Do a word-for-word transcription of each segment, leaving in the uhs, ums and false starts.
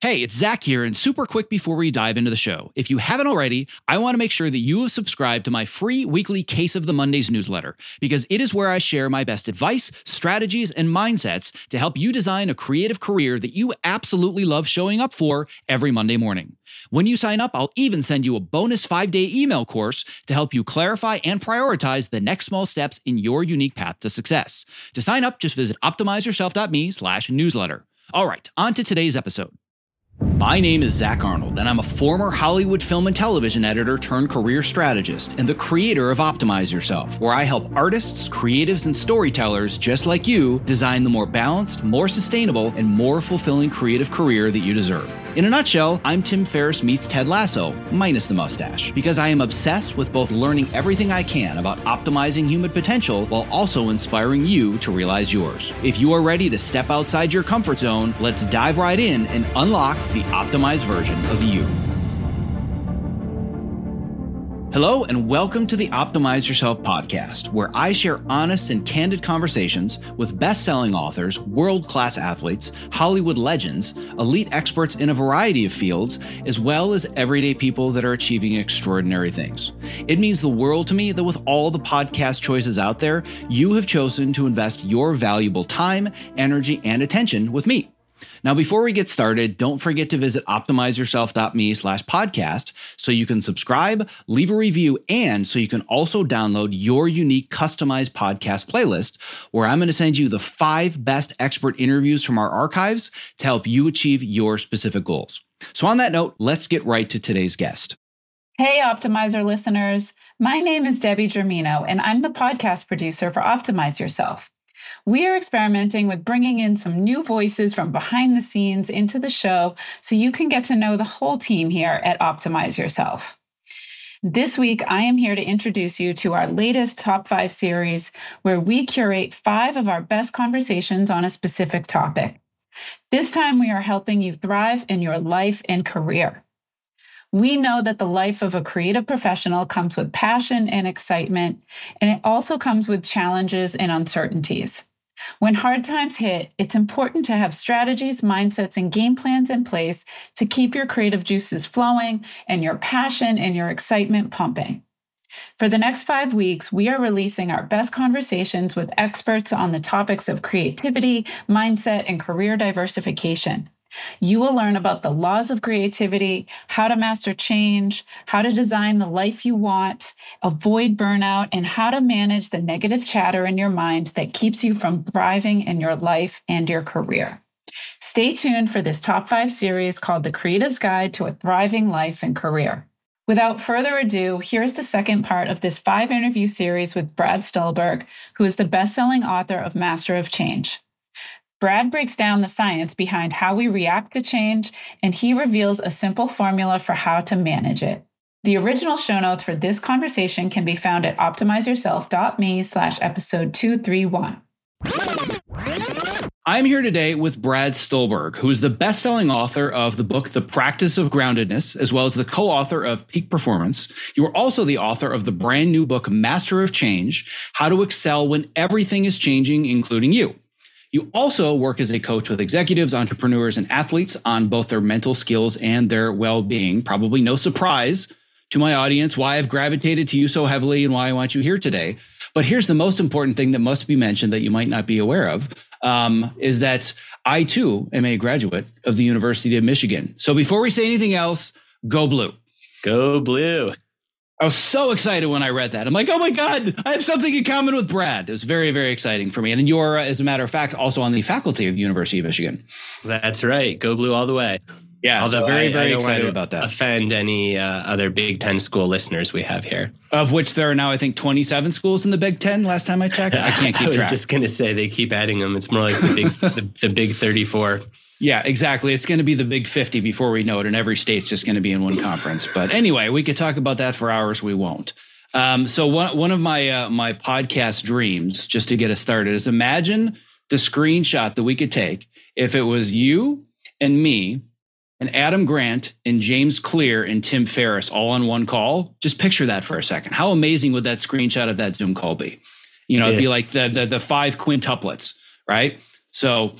Hey, it's Zach here, and super quick before we dive into the show. If you haven't already, I want to make sure that you have subscribed to my free weekly Case of the Mondays newsletter, because it is where I share my best advice, strategies, and mindsets to help you design a creative career that you absolutely love showing up for every Monday morning. When you sign up, I'll even send you a bonus five-day email course to help you clarify and prioritize the next small steps in your unique path to success. To sign up, just visit optimizeyourself.me slash newsletter. All right, on to today's episode. My name is Zach Arnold, and I'm a former Hollywood film and television editor turned career strategist and the creator of Optimize Yourself, where I help artists, creatives, and storytellers just like you design the more balanced, more sustainable, and more fulfilling creative career that you deserve. In a nutshell, I'm Tim Ferriss meets Ted Lasso, minus the mustache, because I am obsessed with both learning everything I can about optimizing human potential while also inspiring you to realize yours. If you are ready to step outside your comfort zone, let's dive right in and unlock the optimized version of you. Hello, and welcome to the Optimize Yourself podcast, where I share honest and candid conversations with best-selling authors, world-class athletes, Hollywood legends, elite experts in a variety of fields, as well as everyday people that are achieving extraordinary things. It means the world to me that with all the podcast choices out there, you have chosen to invest your valuable time, energy, and attention with me. Now, before we get started, don't forget to visit optimizeyourself.me slash podcast so you can subscribe, leave a review, and so you can also download your unique customized podcast playlist, where I'm going to send you the five best expert interviews from our archives to help you achieve your specific goals. So on that note, let's get right to today's guest. Hey, Optimizer listeners. My name is Debbie Germino, and I'm the podcast producer for Optimize Yourself. We are experimenting with bringing in some new voices from behind the scenes into the show so you can get to know the whole team here at Optimize Yourself. This week, I am here to introduce you to our latest Top five series, where we curate five of our best conversations on a specific topic. This time, we are helping you thrive in your life and career. We know that the life of a creative professional comes with passion and excitement, and it also comes with challenges and uncertainties. When hard times hit, it's important to have strategies, mindsets, and game plans in place to keep your creative juices flowing and your passion and your excitement pumping. For the next five weeks, we are releasing our best conversations with experts on the topics of creativity, mindset, and career diversification. You will learn about the laws of creativity, how to master change, how to design the life you want, avoid burnout, and how to manage the negative chatter in your mind that keeps you from thriving in your life and your career. Stay tuned for this top five series called The Creative's Guide to a Thriving Life and Career. Without further ado, here's the second part of this five-interview series with Brad Stulberg, who is the best-selling author of Master of Change. Brad breaks down the science behind how we react to change, and he reveals a simple formula for how to manage it. The original show notes for this conversation can be found at optimizeyourself.me slash episode 231. I'm here today with Brad Stulberg, who is the best-selling author of the book The Practice of Groundedness, as well as the co-author of Peak Performance. You are also the author of the brand new book Master of Change, How to Excel When Everything is Changing, Including You. You also work as a coach with executives, entrepreneurs, and athletes on both their mental skills and their well-being. Probably no surprise to my audience why I've gravitated to you so heavily and why I want you here today. But here's the most important thing that must be mentioned that you might not be aware of, um, is that I, too, am a graduate of the University of Michigan. So before we say anything else, go blue. Go blue. I was so excited when I read that. I'm like, oh my God, I have something in common with Brad. It was very, very exciting for me. And you're, as a matter of fact, also on the faculty of the University of Michigan. That's right. Go blue all the way. Yeah, Although so very, I, very I don't excited want to about that. Offend any uh, other Big Ten school listeners we have here. Of which there are now, I think, twenty-seven schools in the Big Ten. Last time I checked, I can't keep I was track. just going to say they keep adding them. It's more like the big, the, the big thirty-four. Yeah, exactly. It's going to be the big fifty before we know it, and every state's just going to be in one conference. But anyway, we could talk about that for hours. We won't. Um, so one one of my uh, my podcast dreams, just to get us started, is imagine the screenshot that we could take if it was you and me and Adam Grant and James Clear and Tim Ferriss all on one call. Just picture that for a second. How amazing would that screenshot of that Zoom call be? You know, it'd be like the the, the five quintuplets, right? So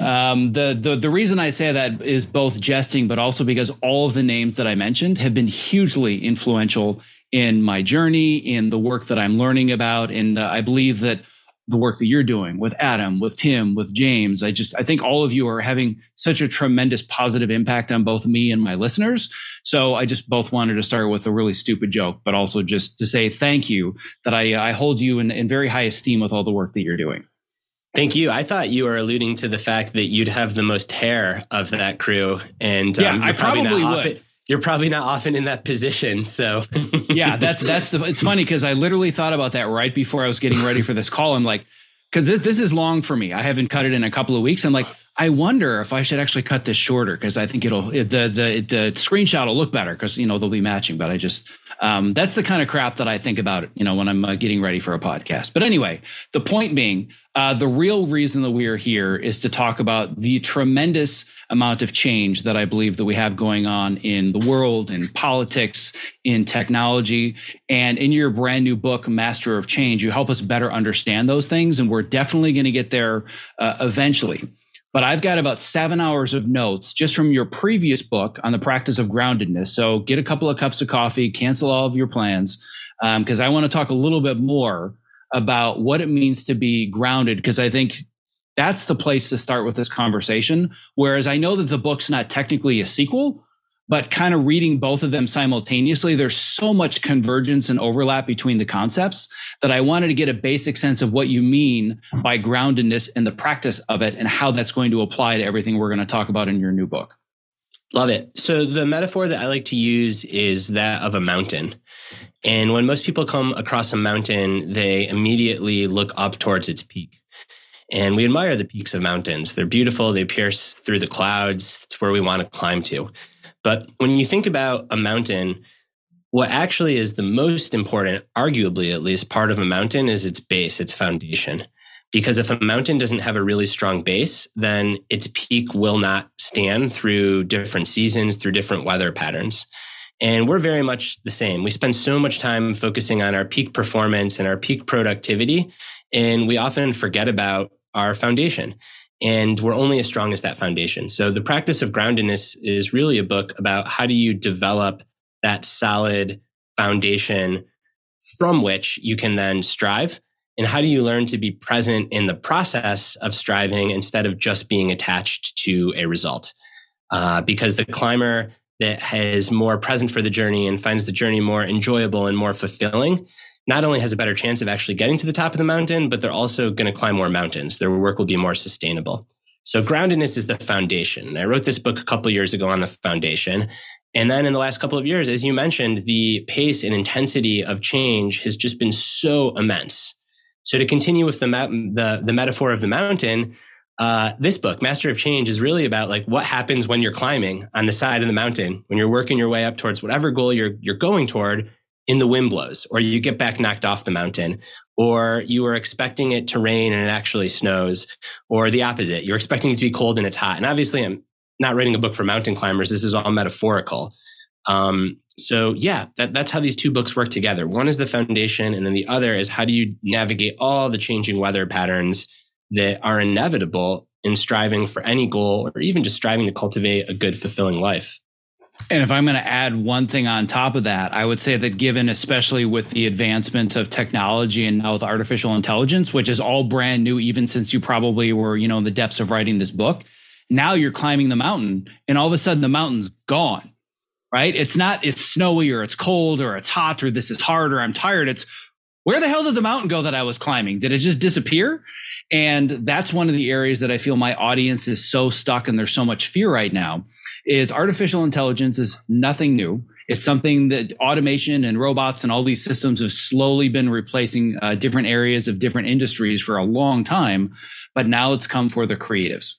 Um, the, the the reason I say that is both jesting, but also because all of the names that I mentioned have been hugely influential in my journey, in the work that I'm learning about. And uh, I believe that the work that you're doing with Adam, with Tim, with James, I just I think all of you are having such a tremendous positive impact on both me and my listeners. So I just both wanted to start with a really stupid joke, but also just to say thank you, that I, I hold you in, in very high esteem with all the work that you're doing. Thank you. I thought you were alluding to the fact that you'd have the most hair of that crew. And um, yeah, I probably, probably would. Often, you're probably not often in that position. So yeah, that's that's the. It's funny because I literally thought about that right before I was getting ready for this call. I'm like, because this this is long for me. I haven't cut it in a couple of weeks. I'm like, I wonder if I should actually cut this shorter because I think it'll it, the the the screenshot will look better because you know they'll be matching. But I just um, that's the kind of crap that I think about you know when I'm uh, getting ready for a podcast. But anyway, the point being, uh, the real reason that we are here is to talk about the tremendous amount of change that I believe that we have going on in the world, in politics, in technology, and in your brand new book, Master of Change, you help us better understand those things, and we're definitely going to get there uh, eventually. But I've got about seven hours of notes just from your previous book on the practice of groundedness. So get a couple of cups of coffee, cancel all of your plans, because um, I want to talk a little bit more about what it means to be grounded, because I think that's the place to start with this conversation. Whereas I know that the book's not technically a sequel, but kind of reading both of them simultaneously, there's so much convergence and overlap between the concepts that I wanted to get a basic sense of what you mean by groundedness and the practice of it and how that's going to apply to everything we're going to talk about in your new book. Love it. So the metaphor that I like to use is that of a mountain. And when most people come across a mountain, they immediately look up towards its peak. And we admire the peaks of mountains. They're beautiful. They pierce through the clouds. It's where we want to climb to. But when you think about a mountain, what actually is the most important, arguably at least, part of a mountain is its base, its foundation. Because if a mountain doesn't have a really strong base, then its peak will not stand through different seasons, through different weather patterns. And we're very much the same. We spend so much time focusing on our peak performance and our peak productivity, and we often forget about our foundation. And we're only as strong as that foundation. So the practice of groundedness is really a book about how do you develop that solid foundation from which you can then strive. And how do you learn to be present in the process of striving instead of just being attached to a result? Uh, because the climber that is more present for the journey and finds the journey more enjoyable and more fulfilling not only has a better chance of actually getting to the top of the mountain, but they're also going to climb more mountains. Their work will be more sustainable. So groundedness is the foundation. I wrote this book a couple of years ago on the foundation. And then in the last couple of years, as you mentioned, the pace and intensity of change has just been so immense. So to continue with the ma- the, the metaphor of the mountain, uh, this book, Master of Change, is really about like what happens when you're climbing on the side of the mountain, when you're working your way up towards whatever goal you're you're going toward, and the wind blows, or you get back knocked off the mountain, or you are expecting it to rain and it actually snows, or the opposite. You're expecting it to be cold and it's hot. And obviously, I'm not writing a book for mountain climbers. This is all metaphorical. Um, so yeah, that, that's how these two books work together. One is the foundation, and then the other is how do you navigate all the changing weather patterns that are inevitable in striving for any goal, or even just striving to cultivate a good, fulfilling life. And if I'm going to add one thing on top of that, I would say that given, especially with the advancements of technology and now with artificial intelligence, which is all brand new, even since you probably were, you know, in the depths of writing this book, now you're climbing the mountain and all of a sudden the mountain's gone, right? It's not, it's snowy or it's cold or it's hot or this is hard or I'm tired. It's where the hell did the mountain go that I was climbing? Did it just disappear? And that's one of the areas that I feel my audience is so stuck and there's so much fear right now is artificial intelligence is nothing new. It's something that automation and robots and all these systems have slowly been replacing uh, different areas of different industries for a long time. But now it's come for the creatives.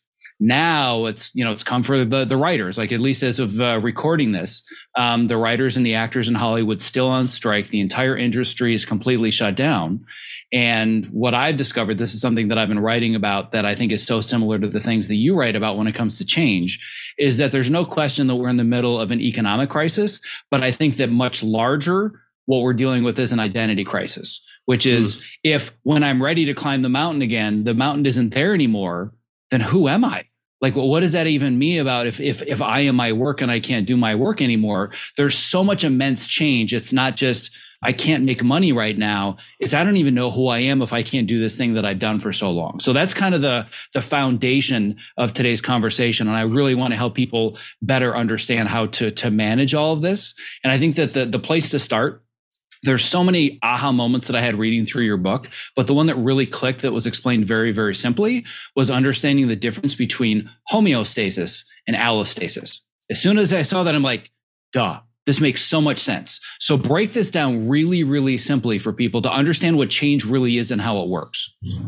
Now it's, you know, it's come for the, the writers, like at least as of uh, recording this, um, the writers and the actors in Hollywood still on strike. The entire industry is completely shut down. And what I've discovered, this is something that I've been writing about that I think is so similar to the things that you write about when it comes to change, is that there's no question that we're in the middle of an economic crisis. But I think that much larger, what we're dealing with is an identity crisis, which is mm. if when I'm ready to climb the mountain again, the mountain isn't there anymore, then who am I? Like, well, what does that even mean about if, if, if I am my work and I can't do my work anymore? There's so much immense change. It's not just, I can't make money right now. It's, I don't even know who I am if I can't do this thing that I've done for so long. So that's kind of the, the foundation of today's conversation. And I really want to help people better understand how to, to manage all of this. And I think that the, the place to start, there's so many aha moments that I had reading through your book, but the one that really clicked that was explained very, very simply was understanding the difference between homeostasis and allostasis. As soon as I saw that, I'm like, duh, this makes so much sense. So break this down really, really simply for people to understand what change really is and how it works.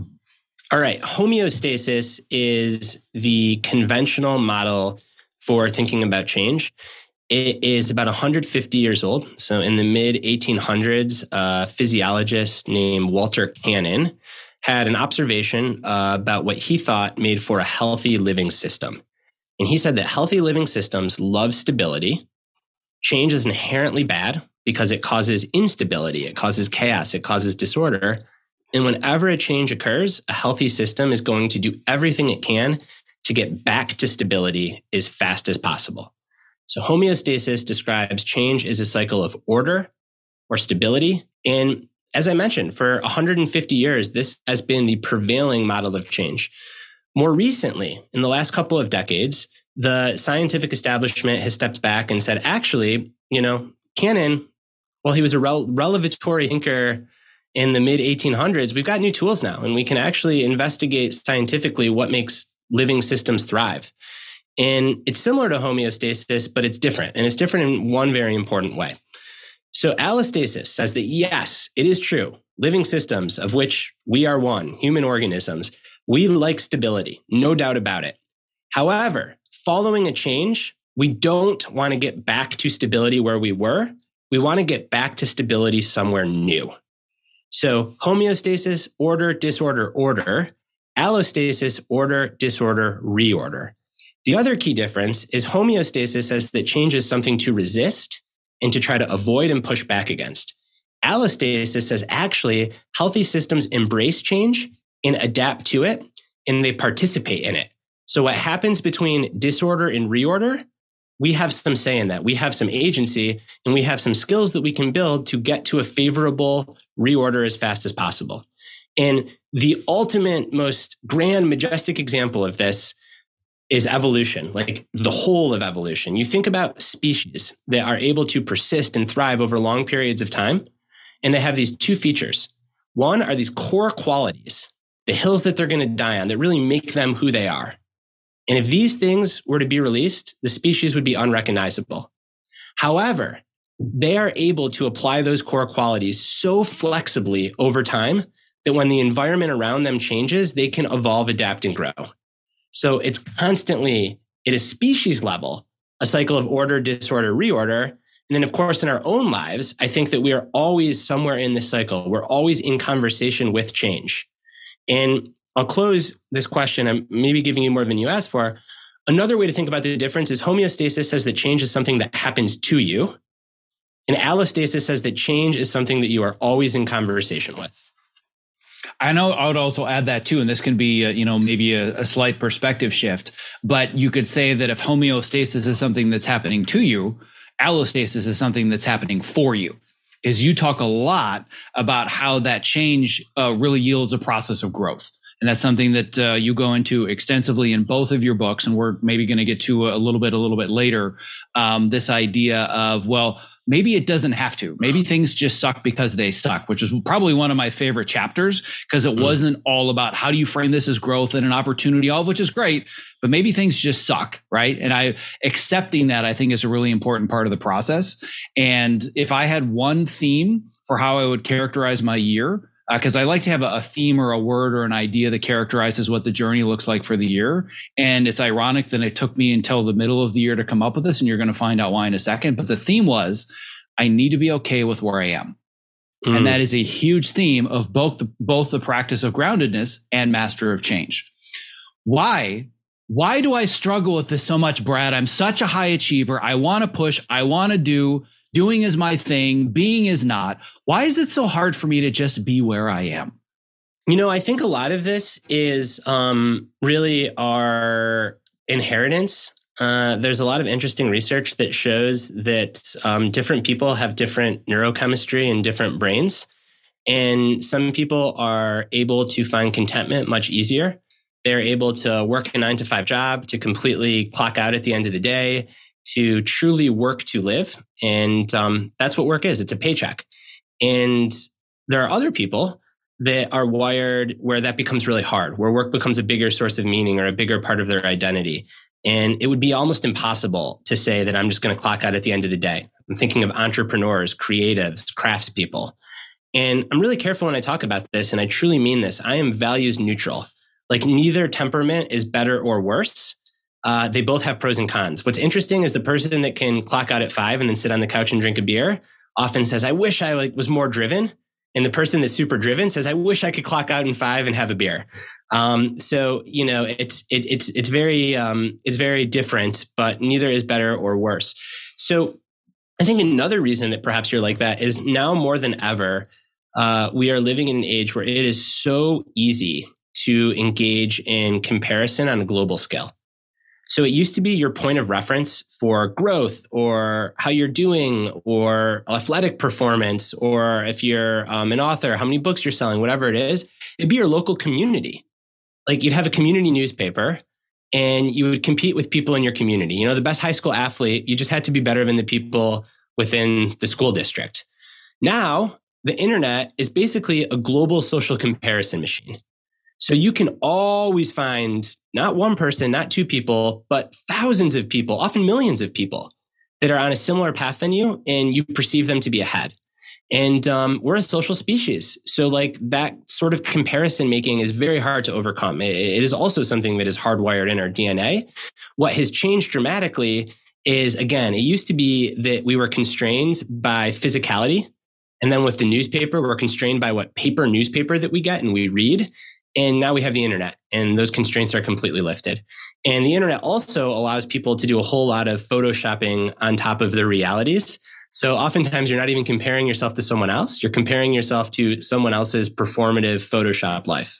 All right. Homeostasis is the conventional model for thinking about change. It is about one hundred fifty years old. So in the mid eighteen hundreds, a physiologist named Walter Cannon had an observation uh, about what he thought made for a healthy living system. And he said that healthy living systems love stability. Change is inherently bad because it causes instability, it causes chaos, it causes disorder. And whenever a change occurs, a healthy system is going to do everything it can to get back to stability as fast as possible. So homeostasis describes change as a cycle of order or stability. And as I mentioned, for one hundred fifty years, this has been the prevailing model of change. More recently, in the last couple of decades, the scientific establishment has stepped back and said, actually, you know, Cannon, well, he was a rel- relevatory thinker in the mid eighteen hundreds. We've got new tools now, and we can actually investigate scientifically what makes living systems thrive. And it's similar to homeostasis, but it's different. And it's different in one very important way. So allostasis says that, yes, it is true. Living systems, of which we are one, human organisms, we like stability, no doubt about it. However, following a change, we don't want to get back to stability where we were. We want to get back to stability somewhere new. So homeostasis, order, disorder, order. Allostasis, order, disorder, reorder. The other key difference is homeostasis says that change is something to resist and to try to avoid and push back against. Allostasis says actually healthy systems embrace change and adapt to it, and they participate in it. So what happens between disorder and reorder, we have some say in that. We have some agency and we have some skills that we can build to get to a favorable reorder as fast as possible. And the ultimate, most grand, majestic example of this is evolution, like the whole of evolution. You think about species that are able to persist and thrive over long periods of time, and they have these two features. One are these core qualities, the hills that they're going to die on, that really make them who they are. And if these things were to be released, the species would be unrecognizable. However, they are able to apply those core qualities so flexibly over time that when the environment around them changes, they can evolve, adapt, and grow. So it's constantly, at a species level, a cycle of order, disorder, reorder. And then, of course, in our own lives, I think that we are always somewhere in this cycle. We're always in conversation with change. And I'll close this question. I'm maybe giving you more than you asked for. Another way to think about the difference is homeostasis says that change is something that happens to you. And allostasis says that change is something that you are always in conversation with. I know I would also add that too, and this can be, a, you know, maybe a, a slight perspective shift, but you could say that if homeostasis is something that's happening to you, allostasis is something that's happening for you. Because you talk a lot about how that change uh, really yields a process of growth. And that's something that uh, you go into extensively in both of your books. And we're maybe going to get to a little bit, a little bit later, um, this idea of, well, maybe it doesn't have to. Maybe things just suck because they suck, which is probably one of my favorite chapters, because it mm. wasn't all about how do you frame this as growth and an opportunity, all of which is great, but maybe things just suck, right? And I accepting that, I think, is a really important part of the process. And if I had one theme for how I would characterize my year, because uh, I like to have a, a theme or a word or an idea that characterizes what the journey looks like for the year. And it's ironic that it took me until the middle of the year to come up with this, and you're going to find out why in a second. But the theme was, I need to be okay with where I am. Mm. And that is a huge theme of both the, both the practice of groundedness and master of change. Why? Why do I struggle with this so much, Brad? I'm such a high achiever. I want to push. I want to do. Doing is my thing. Being is not. Why is it so hard for me to just be where I am? You know, I think a lot of this is um, really our inheritance. Uh, there's a lot of interesting research that shows that um, different people have different neurochemistry and different brains. And some people are able to find contentment much easier. They're able to work a nine to five job, to completely clock out at the end of the day, to truly work to live. And um, that's what work is. It's a paycheck. And there are other people that are wired where that becomes really hard, where work becomes a bigger source of meaning or a bigger part of their identity. And it would be almost impossible to say that I'm just going to clock out at the end of the day. I'm thinking of entrepreneurs, creatives, craftspeople. And I'm really careful when I talk about this, and I truly mean this. I am values neutral. Like, neither temperament is better or worse. Uh, they both have pros and cons. What's interesting is the person that can clock out at five and then sit on the couch and drink a beer often says, I wish I like was more driven. And the person that's super driven says, I wish I could clock out in five and have a beer. Um, so, you know, it's it, it's it's very um, it's very different, but neither is better or worse. So I think another reason that perhaps you're like that is now more than ever, uh, we are living in an age where it is so easy to engage in comparison on a global scale. So it used to be your point of reference for growth or how you're doing or athletic performance, or if you're um, an author, how many books you're selling, whatever it is, it'd be your local community. Like, you'd have a community newspaper and you would compete with people in your community. You know, the best high school athlete, you just had to be better than the people within the school district. Now, the internet is basically a global social comparison machine. So you can always find not one person, not two people, but thousands of people, often millions of people that are on a similar path than you, and you perceive them to be ahead. And um, we're a social species. So like, that sort of comparison making is very hard to overcome. It, it is also something that is hardwired in our D N A. What has changed dramatically is, again, it used to be that we were constrained by physicality. And then with the newspaper, we're constrained by what paper newspaper that we get and we read. And now we have the internet, and those constraints are completely lifted. And the internet also allows people to do a whole lot of photoshopping on top of their realities. So oftentimes you're not even comparing yourself to someone else. You're comparing yourself to someone else's performative Photoshop life.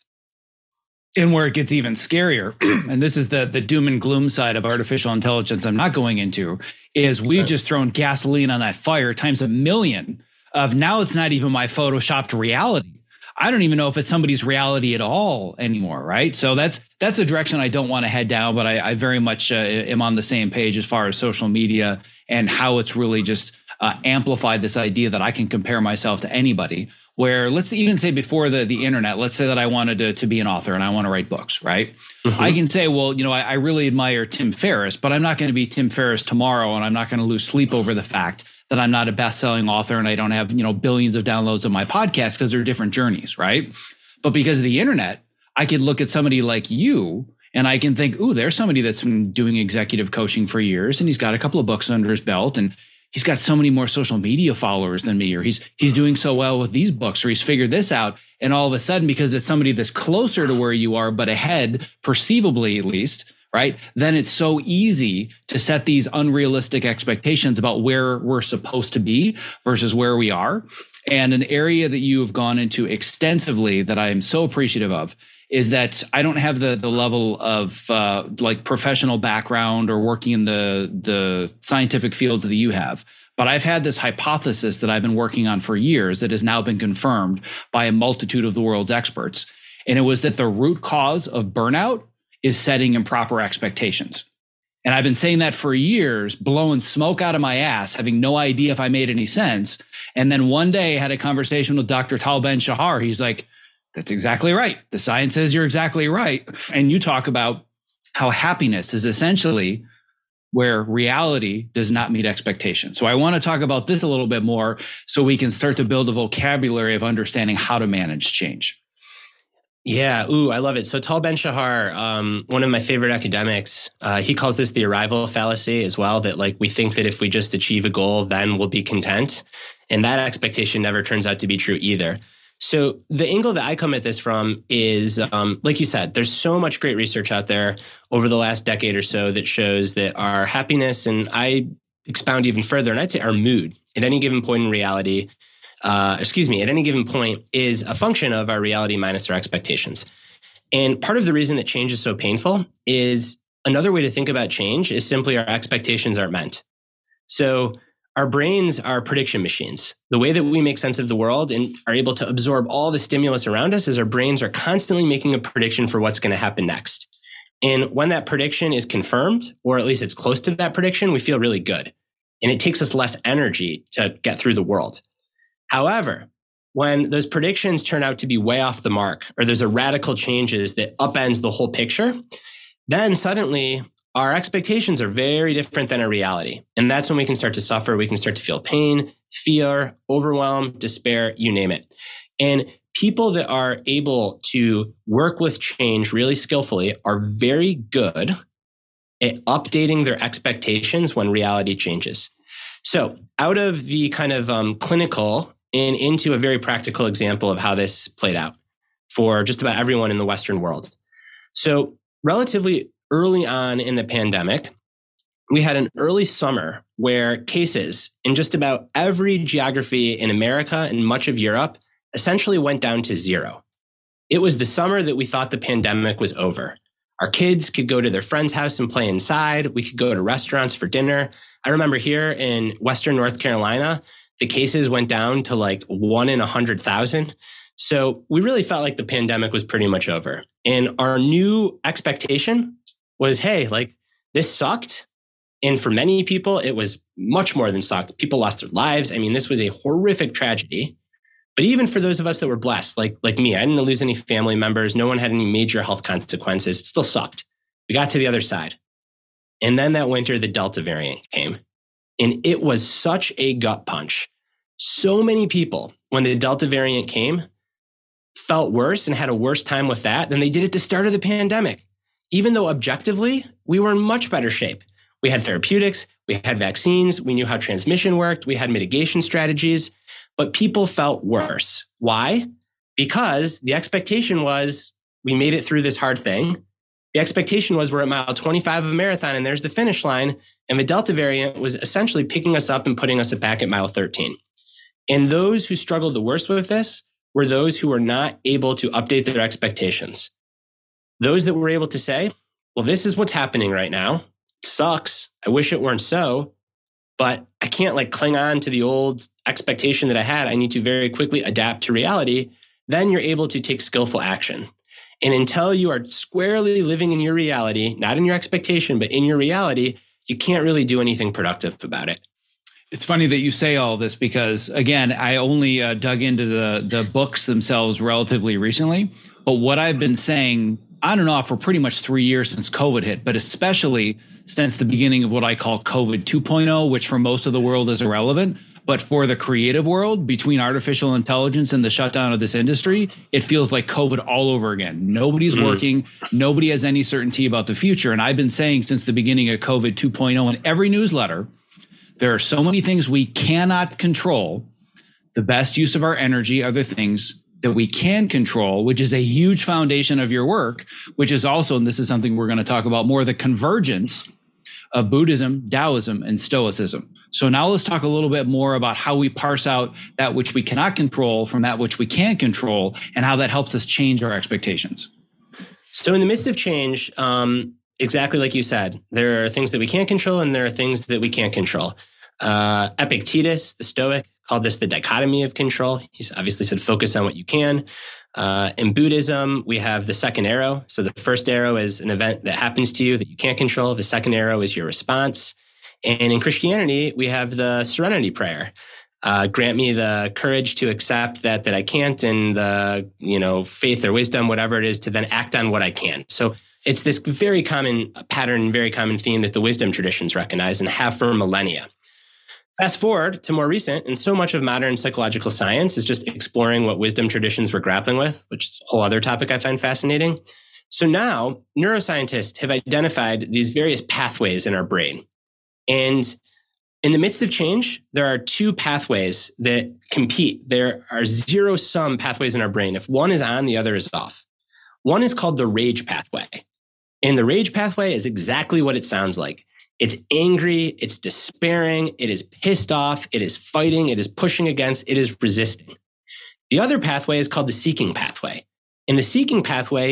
And where it gets even scarier, and this is the, the doom and gloom side of artificial intelligence I'm not going into, is we've just thrown gasoline on that fire times a million of now it's not even my photoshopped reality. I don't even know if it's somebody's reality at all anymore, right? So that's that's a direction I don't want to head down, but I, I very much uh, am on the same page as far as social media and how it's really just uh, amplified this idea that I can compare myself to anybody. Where, let's even say before the, the internet, let's say that I wanted to, to be an author and I want to write books, right? Mm-hmm. I can say, well, you know, I, I really admire Tim Ferriss, but I'm not going to be Tim Ferriss tomorrow, and I'm not going to lose sleep over the fact that I'm not a best-selling author and I don't have, you know, billions of downloads of my podcast, because they're different journeys, right? But because of the internet, I could look at somebody like you and I can think, ooh, there's somebody that's been doing executive coaching for years and he's got a couple of books under his belt and he's got so many more social media followers than me, or he's he's doing so well with these books, or he's figured this out. And all of a sudden, because it's somebody that's closer to where you are, but ahead, perceivably at least, right? Then it's so easy to set these unrealistic expectations about where we're supposed to be versus where we are. And an area that you have gone into extensively that I am so appreciative of is that I don't have the the level of uh, like professional background or working in the the scientific fields that you have. But I've had this hypothesis that I've been working on for years that has now been confirmed by a multitude of the world's experts. And it was that the root cause of burnout is setting improper expectations. And I've been saying that for years, blowing smoke out of my ass, having no idea if I made any sense. And then one day I had a conversation with Doctor Tal Ben-Shahar. He's like, that's exactly right. The science says you're exactly right. And you talk about how happiness is essentially where reality does not meet expectations. So I want to talk about this a little bit more so we can start to build a vocabulary of understanding how to manage change. Yeah. Ooh, I love it. So Tal Ben-Shahar, um, one of my favorite academics, uh, he calls this the arrival fallacy as well, that like we think that if we just achieve a goal, then we'll be content. And that expectation never turns out to be true either. So the angle that I come at this from is, um, like you said, there's so much great research out there over the last decade or so that shows that our happiness, and I expound even further, and I'd say our mood at any given point in reality, Uh, excuse me, at any given point is a function of our reality minus our expectations. And part of the reason that change is so painful is another way to think about change is simply our expectations aren't meant. So our brains are prediction machines. The way that we make sense of the world and are able to absorb all the stimulus around us is our brains are constantly making a prediction for what's going to happen next. And when that prediction is confirmed, or at least it's close to that prediction, we feel really good. And it takes us less energy to get through the world. However, when those predictions turn out to be way off the mark, or there's a radical changes that upends the whole picture, then suddenly our expectations are very different than our reality. And that's when we can start to suffer. We can start to feel pain, fear, overwhelm, despair, you name it. And people that are able to work with change really skillfully are very good at updating their expectations when reality changes. So out of the kind of um, clinical and into a very practical example of how this played out for just about everyone in the Western world. So relatively early on in the pandemic, we had an early summer where cases in just about every geography in America and much of Europe essentially went down to zero. It was the summer that we thought the pandemic was over. Our kids could go to their friend's house and play inside. We could go to restaurants for dinner. I remember here in Western North Carolina, the cases went down to like one in one hundred thousand. So we really felt like the pandemic was pretty much over. And our new expectation was, hey, like this sucked. And for many people, it was much more than sucked. People lost their lives. I mean, this was a horrific tragedy. But even for those of us that were blessed, like, like me, I didn't lose any family members. No one had any major health consequences. It still sucked. We got to the other side. And then that winter, the Delta variant came. And it was such a gut punch. So many people, when the Delta variant came, felt worse and had a worse time with that than they did at the start of the pandemic. Even though objectively, we were in much better shape. We had therapeutics, we had vaccines, we knew how transmission worked, we had mitigation strategies, but people felt worse. Why? Because the expectation was we made it through this hard thing. The expectation was we're at mile twenty-five of a marathon and there's the finish line. And the Delta variant was essentially picking us up and putting us back at mile thirteen. And those who struggled the worst with this were those who were not able to update their expectations. Those that were able to say, well, this is what's happening right now. It sucks. I wish it weren't so, but I can't like cling on to the old expectation that I had. I need to very quickly adapt to reality. Then you're able to take skillful action. And until you are squarely living in your reality, not in your expectation, but in your reality, you can't really do anything productive about it. It's funny that you say all this because, again, I only uh, dug into the, the books themselves relatively recently. But what I've been saying on and off for pretty much three years since COVID hit, but especially since the beginning of what I call COVID two point oh, which for most of the world is irrelevant. But for the creative world, between artificial intelligence and the shutdown of this industry, it feels like COVID all over again. Nobody's mm. working. Nobody has any certainty about the future. And I've been saying since the beginning of COVID two point oh in every newsletter, there are so many things we cannot control. The best use of our energy are the things that we can control, which is a huge foundation of your work, which is also, and this is something we're going to talk about more, the convergence of Buddhism, Taoism, and Stoicism. So now let's talk a little bit more about how we parse out that which we cannot control from that which we can control and how that helps us change our expectations. So in the midst of change, um, exactly like you said, there are things that we can't control and there are things that we can't control. Uh, Epictetus, the Stoic, called this the dichotomy of control. He's obviously said focus on what you can. Uh, in Buddhism, we have the second arrow. So the first arrow is an event that happens to you that you can't control. The second arrow is your response. And in Christianity, we have the serenity prayer. Uh, grant me the courage to accept that that I can't, and the you know faith or wisdom, whatever it is, to then act on what I can. So it's this very common pattern, very common theme that the wisdom traditions recognize and have for millennia. Fast forward to more recent, and so much of modern psychological science is just exploring what wisdom traditions were grappling with, which is a whole other topic I find fascinating. So now neuroscientists have identified these various pathways in our brain. And in the midst of change, there are two pathways that compete. There are zero-sum pathways in our brain. If one is on, the other is off. One is called the rage pathway. And the rage pathway is exactly what it sounds like. It's angry, it's despairing, it is pissed off, it is fighting, it is pushing against, it is resisting. The other pathway is called the seeking pathway. And the seeking pathway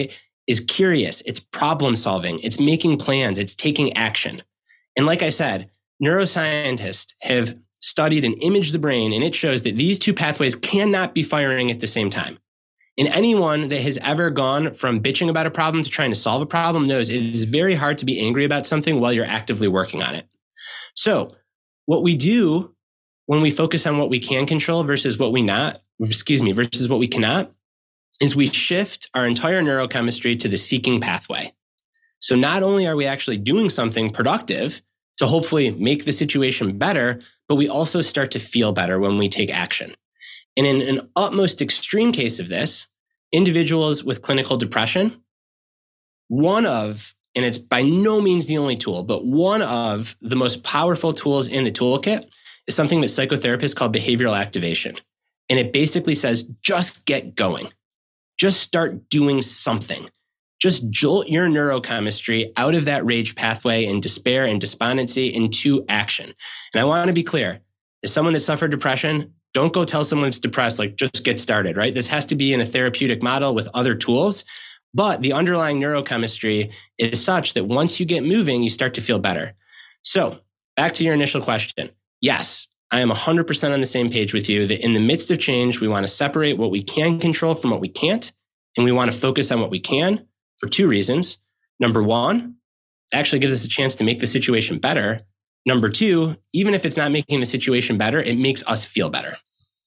is curious, it's problem solving, it's making plans, it's taking action. And like I said, neuroscientists have studied and imaged the brain, and it shows that these two pathways cannot be firing at the same time. And anyone that has ever gone from bitching about a problem to trying to solve a problem knows it is very hard to be angry about something while you're actively working on it. So what we do when we focus on what we can control versus what we not, excuse me, versus what we cannot, is we shift our entire neurochemistry to the seeking pathway. So not only are we actually doing something productive to hopefully make the situation better, but we also start to feel better when we take action. And in an utmost extreme case of this, individuals with clinical depression, one of, and it's by no means the only tool, but one of the most powerful tools in the toolkit is something that psychotherapists call behavioral activation. And it basically says, just get going. Just start doing something. Just jolt your neurochemistry out of that rage pathway and despair and despondency into action. And I want to be clear, as someone that suffered depression, don't go tell someone that's depressed, like, just get started, right? This has to be in a therapeutic model with other tools. But the underlying neurochemistry is such that once you get moving, you start to feel better. So back to your initial question. Yes, I am one hundred percent on the same page with you that in the midst of change, we want to separate what we can control from what we can't. And we want to focus on what we can for two reasons. Number one, it actually gives us a chance to make the situation better. Number two, even if it's not making the situation better, it makes us feel better.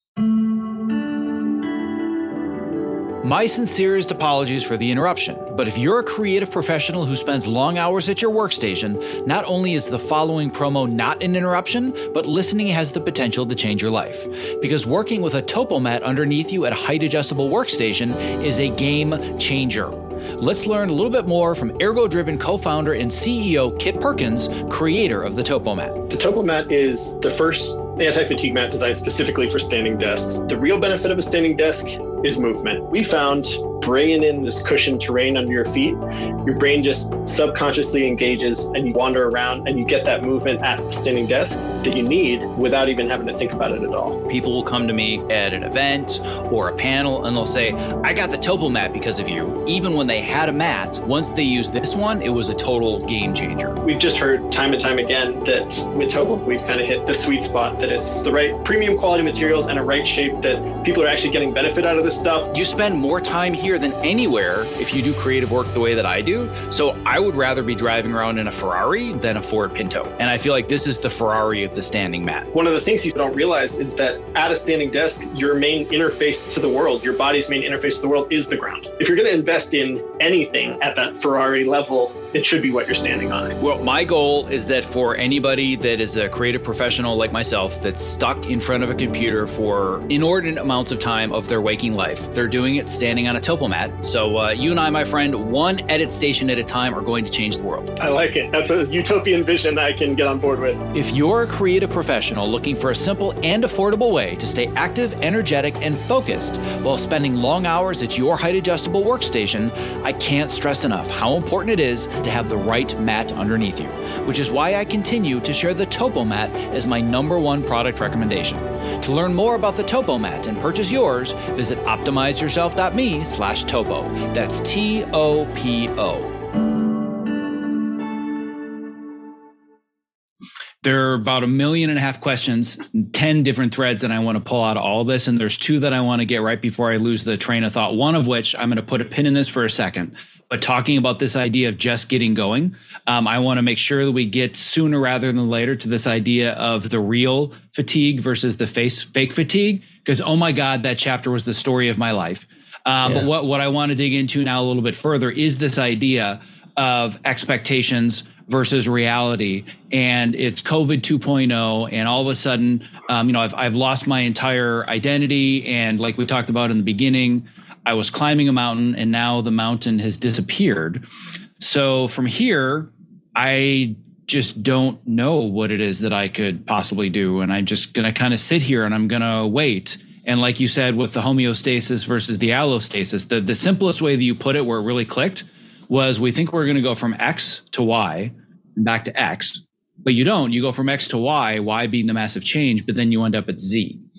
My sincerest apologies for the interruption, but if you're a creative professional who spends long hours at your workstation, not only is the following promo not an interruption, but listening has the potential to change your life. Because working with a TopoMat underneath you at a height-adjustable workstation is a game changer. Let's learn a little bit more from Ergo-Driven co-founder and C E O Kit Perkins, creator of the TopoMat. The TopoMat is the first anti-fatigue mat designed specifically for standing desks. The real benefit of a standing desk is movement. We found bringing in this cushioned terrain under your feet, your brain just subconsciously engages and you wander around and you get that movement at the standing desk that you need without even having to think about it at all. People will come to me at an event or a panel and they'll say, I got the TopoMat because of you. Even when they had a mat, once they used this one, it was a total game changer. We've just heard time and time again that with Topo, we've kind of hit the sweet spot, that it's the right premium quality materials and a right shape that people are actually getting benefit out of this stuff. You spend more time here than anywhere if you do creative work the way that I do. So I would rather be driving around in a Ferrari than a Ford Pinto. And I feel like this is the Ferrari of the standing mat. One of the things you don't realize is that at a standing desk, your main interface to the world, your body's main interface to the world is the ground. If you're going to invest in anything at that Ferrari level, it should be what you're standing on. Well, my goal is that for anybody that is a creative professional like myself that's stuck in front of a computer for inordinate amounts of time of their waking life, they're doing it standing on a TopoMat. So uh, you and I, my friend, one edit station at a time are going to change the world. I like it. That's a utopian vision I can get on board with. If you're a creative professional looking for a simple and affordable way to stay active, energetic, and focused while spending long hours at your height-adjustable workstation, I can't stress enough how important it is to have the right mat underneath you, which is why I continue to share the TopoMat as my number one product recommendation. To learn more about the TopoMat and purchase yours, visit optimize yourself dot me slash topo. That's T O P O. There are about a million and a half questions, ten different threads that I want to pull out of all of this. And there's two that I want to get right before I lose the train of thought. One of which I'm going to put a pin in this for a second. But talking about this idea of just getting going, um, I want to make sure that we get sooner rather than later to this idea of the real fatigue versus the face, fake fatigue. Because, oh my God, that chapter was the story of my life. Um, yeah. But what, what I want to dig into now a little bit further is this idea of expectations versus reality. And it's COVID two point oh. And all of a sudden, um, you know, I've, I've lost my entire identity. And like we talked about in the beginning, I was climbing a mountain and now the mountain has disappeared. So from here, I just don't know what it is that I could possibly do. And I'm just going to kind of sit here and I'm going to wait. And like you said, with the homeostasis versus the allostasis, the, the simplest way that you put it where it really clicked was we think we're going to go from X to Y and back to X, but you don't. You go from X to Y, Y being the massive change, but then you end up at Z,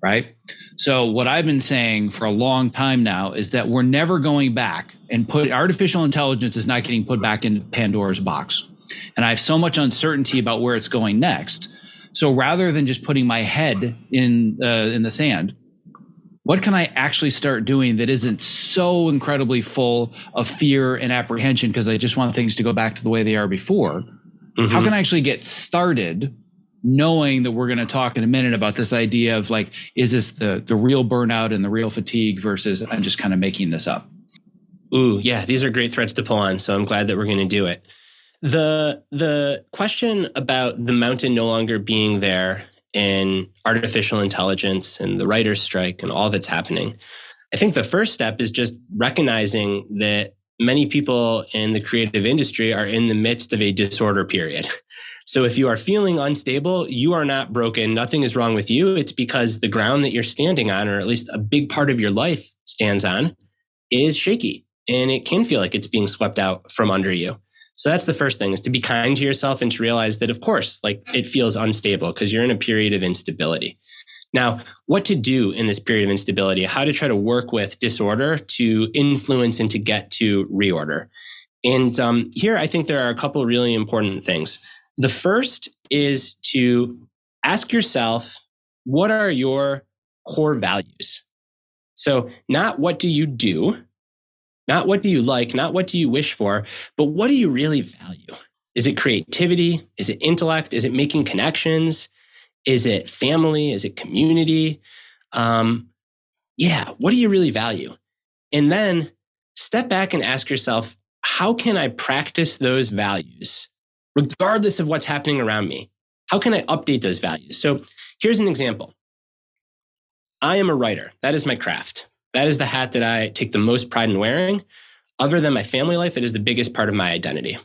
right? So what I've been saying for a long time now is that we're never going back and put artificial intelligence is not getting put back into Pandora's box. And I have so much uncertainty about where it's going next. So rather than just putting my head in uh, in the sand, what can I actually start doing that isn't so incredibly full of fear and apprehension because I just want things to go back to the way they are before? Mm-hmm. How can I actually get started knowing that we're going to talk in a minute about this idea of like, is this the, the real burnout and the real fatigue versus I'm just kind of making this up? Ooh, yeah, these are great threads to pull on. So I'm glad that we're going to do it. The, the question about the mountain no longer being there in artificial intelligence and the writer's strike and all that's happening, I think the first step is just recognizing that many people in the creative industry are in the midst of a disorder period. So if you are feeling unstable, you are not broken. Nothing is wrong with you. It's because the ground that you're standing on, or at least a big part of your life stands on, is shaky. And it can feel like it's being swept out from under you. So that's the first thing, is to be kind to yourself and to realize that, of course, like it feels unstable because you're in a period of instability. Now, what to do in this period of instability, how to try to work with disorder to influence and to get to reorder. And um, here, I think there are a couple of really important things. The first is to ask yourself, what are your core values? So not what do you do, not what do you like, not what do you wish for, but what do you really value? Is it creativity? Is it intellect? Is it making connections? Is it family? Is it community? Um, yeah, what do you really value? And then step back and ask yourself, how can I practice those values regardless of what's happening around me? How can I update those values? So here's an example. I am a writer. That is my craft. That is the hat that I take the most pride in wearing. Other than my family life, it is the biggest part of my identity.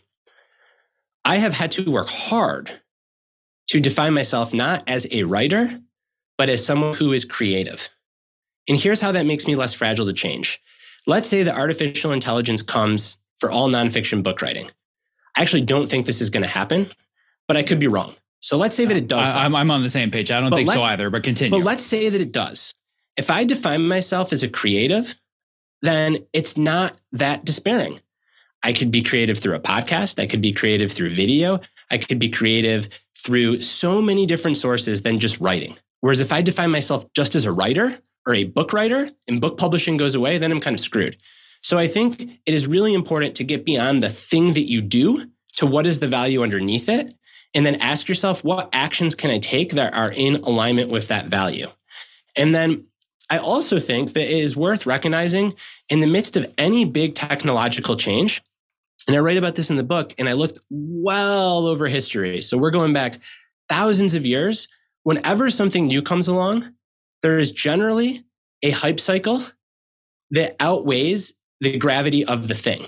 I have had to work hard to define myself not as a writer, but as someone who is creative. And here's how that makes me less fragile to change. Let's say that artificial intelligence comes for all nonfiction book writing. I actually don't think this is going to happen, but I could be wrong. So let's say that it does. I, I'm, I'm on the same page. I don't but think so either, but continue. But let's say that it does. If I define myself as a creative, then it's not that despairing. I could be creative through a podcast. I could be creative through video. I could be creative through so many different sources than just writing. Whereas if I define myself just as a writer or a book writer and book publishing goes away, then I'm kind of screwed. So I think it is really important to get beyond the thing that you do to what is the value underneath it. And then ask yourself, what actions can I take that are in alignment with that value? And then I also think that it is worth recognizing in the midst of any big technological change, and I write about this in the book, and I looked well over history. So we're going back thousands of years. Whenever something new comes along, there is generally a hype cycle that outweighs the gravity of the thing.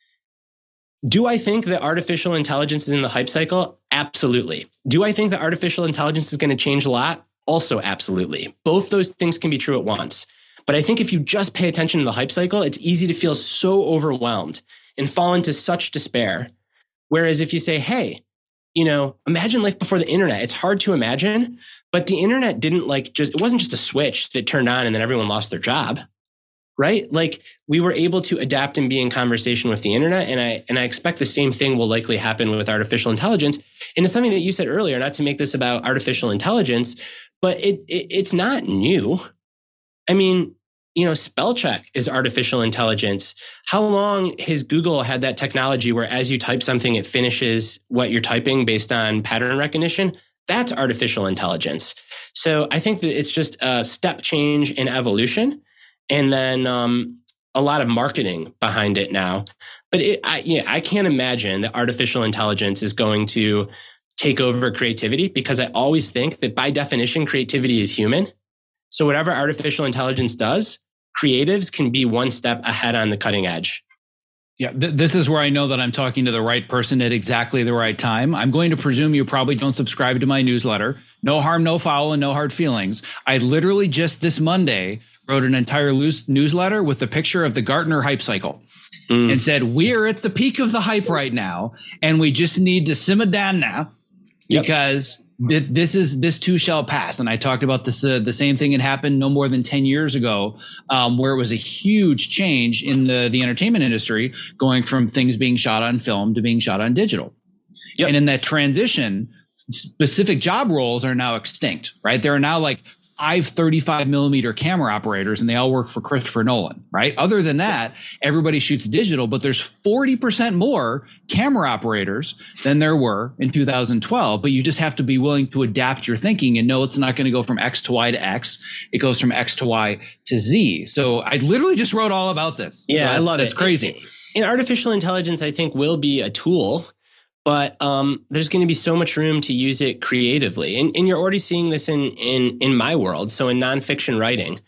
Do I think that artificial intelligence is in the hype cycle? Absolutely. Do I think that artificial intelligence is going to change a lot? Also, absolutely. Both those things can be true at once. But I think if you just pay attention to the hype cycle, it's easy to feel so overwhelmed and fall into such despair. Whereas if you say, hey, you know, imagine life before the internet. It's hard to imagine, but the internet didn't like just, it wasn't just a switch that turned on and then everyone lost their job, right? Like we were able to adapt and be in conversation with the internet. And I, and I expect the same thing will likely happen with artificial intelligence. And it's something that you said earlier, not to make this about artificial intelligence, but it, it it's not new. I mean, you know, spell check is artificial intelligence. How long has Google had that technology where as you type something, it finishes what you're typing based on pattern recognition? That's artificial intelligence. So I think that it's just a step change in evolution, and then um, a lot of marketing behind it now. But it, I, yeah, I can't imagine that artificial intelligence is going to take over creativity, because I always think that by definition, creativity is human. So whatever artificial intelligence does, creatives can be one step ahead on the cutting edge. Yeah, th- this is where I know that I'm talking to the right person at exactly the right time. I'm going to presume you probably don't subscribe to my newsletter. No harm, no foul, and no hard feelings. I literally just this Monday wrote an entire loose newsletter with a picture of the Gartner hype cycle mm. and said, we're at the peak of the hype right now, and we just need to simmer down now. Yep. Because th- this is this too shall pass. And I talked about this. Uh, the same thing had happened no more than ten years ago, um, where it was a huge change in the the entertainment industry, going from things being shot on film to being shot on digital. Yep. And in that transition, specific job roles are now extinct. Right? There are now like five thirty-five millimeter camera operators, and they all work for Christopher Nolan, right? Other than that, everybody shoots digital, but there's forty percent more camera operators than there were in two thousand twelve. But you just have to be willing to adapt your thinking and know it's not going to go from X to Y to X. It goes from X to Y to Z. So I literally just wrote all about this. Yeah, so I love it. That's crazy. And artificial intelligence, I think, will be a tool, but um, there's going to be so much room to use it creatively. And, and you're already seeing this in in in my world. So in nonfiction writing,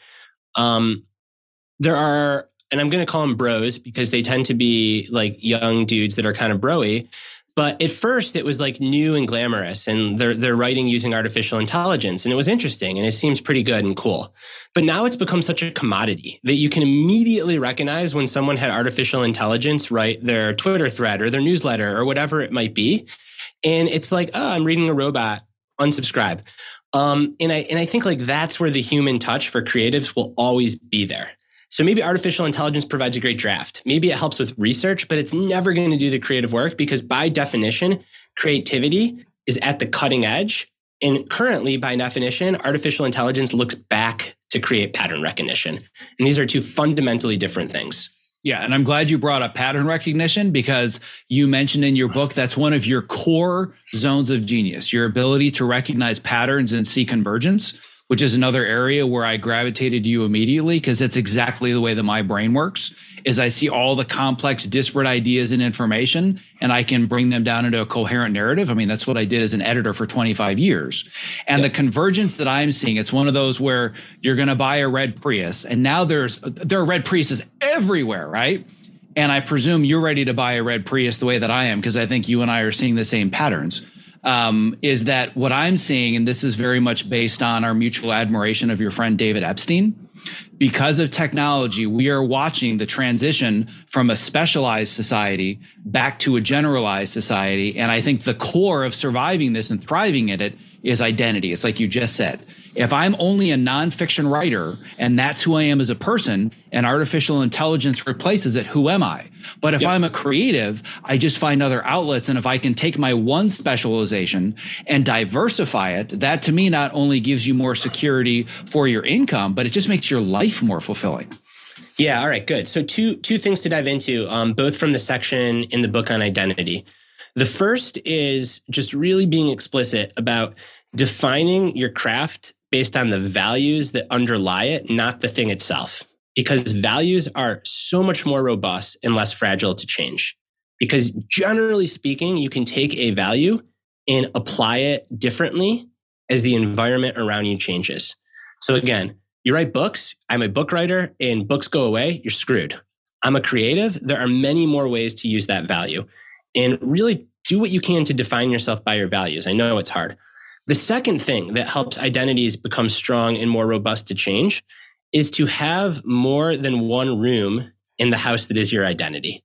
um, there are, and I'm going to call them bros because they tend to be like young dudes that are kind of bro-y. But at first it was like new and glamorous, and they're they're writing using artificial intelligence, and it was interesting and it seems pretty good and cool. But now it's become such a commodity that you can immediately recognize when someone had artificial intelligence write their Twitter thread or their newsletter or whatever it might be. And it's like, oh, I'm reading a robot, unsubscribe. Um, and I and I think like that's where the human touch for creatives will always be there. So maybe artificial intelligence provides a great draft. Maybe it helps with research, but it's never going to do the creative work because by definition, creativity is at the cutting edge. And currently, by definition, artificial intelligence looks back to create pattern recognition. And these are two fundamentally different things. Yeah, and I'm glad you brought up pattern recognition because you mentioned in your book that's one of your core zones of genius, your ability to recognize patterns and see convergence, which is another area where I gravitated to you immediately because that's exactly the way that my brain works, is I see all the complex, disparate ideas and information, and I can bring them down into a coherent narrative. I mean, that's what I did as an editor for twenty-five years. And yep. The convergence that I'm seeing, it's one of those where you're going to buy a red Prius, and now there's there are red Priuses everywhere, right? And I presume you're ready to buy a red Prius the way that I am because I think you and I are seeing the same patterns. Um, is that what I'm seeing, and this is very much based on our mutual admiration of your friend David Epstein. Because of technology, we are watching the transition from a specialized society back to a generalized society. And I think the core of surviving this and thriving in it is identity. It's like you just said. If I'm only a nonfiction writer and that's who I am as a person and artificial intelligence replaces it, who am I? But if yep. I'm a creative, I just find other outlets. And if I can take my one specialization and diversify it, that to me not only gives you more security for your income, but it just makes your life more fulfilling. Yeah. All right, good. So two two things to dive into, um, both from the section in the book on identity. The first is just really being explicit about defining your craft based on the values that underlie it, not the thing itself. Because values are so much more robust and less fragile to change. Because generally speaking, you can take a value and apply it differently as the environment around you changes. So again, you write books, I'm a book writer, and books go away, you're screwed. I'm a creative, there are many more ways to use that value. And really do what you can to define yourself by your values. I know it's hard. The second thing that helps identities become strong and more robust to change is to have more than one room in the house that is your identity.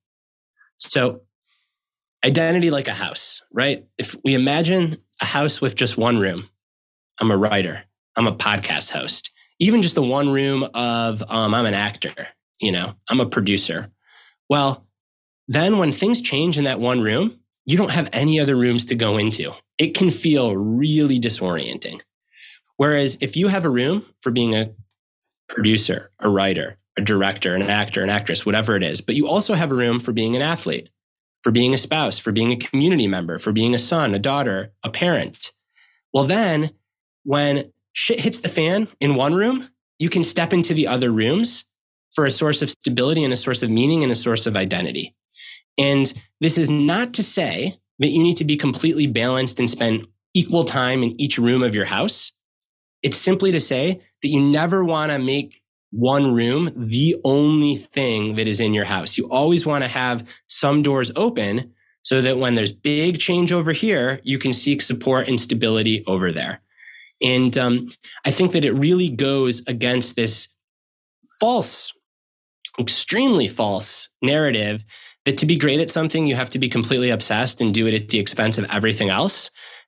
So identity like a house, right? If we imagine a house with just one room, I'm a writer, I'm a podcast host, even just the one room of um, I'm an actor, you know, I'm a producer. Well, then when things change in that one room, you don't have any other rooms to go into. It can feel really disorienting. Whereas if you have a room for being a producer, a writer, a director, an actor, an actress, whatever it is, but you also have a room for being an athlete, for being a spouse, for being a community member, for being a son, a daughter, a parent. Well, then when shit hits the fan in one room, you can step into the other rooms for a source of stability and a source of meaning and a source of identity. And this is not to say that you need to be completely balanced and spend equal time in each room of your house. It's simply to say that you never want to make one room the only thing that is in your house. You always want to have some doors open so that when there's big change over here, you can seek support and stability over there. And um, I think that it really goes against this false, extremely false narrative that to be great at something, you have to be completely obsessed and do it at the expense of everything else.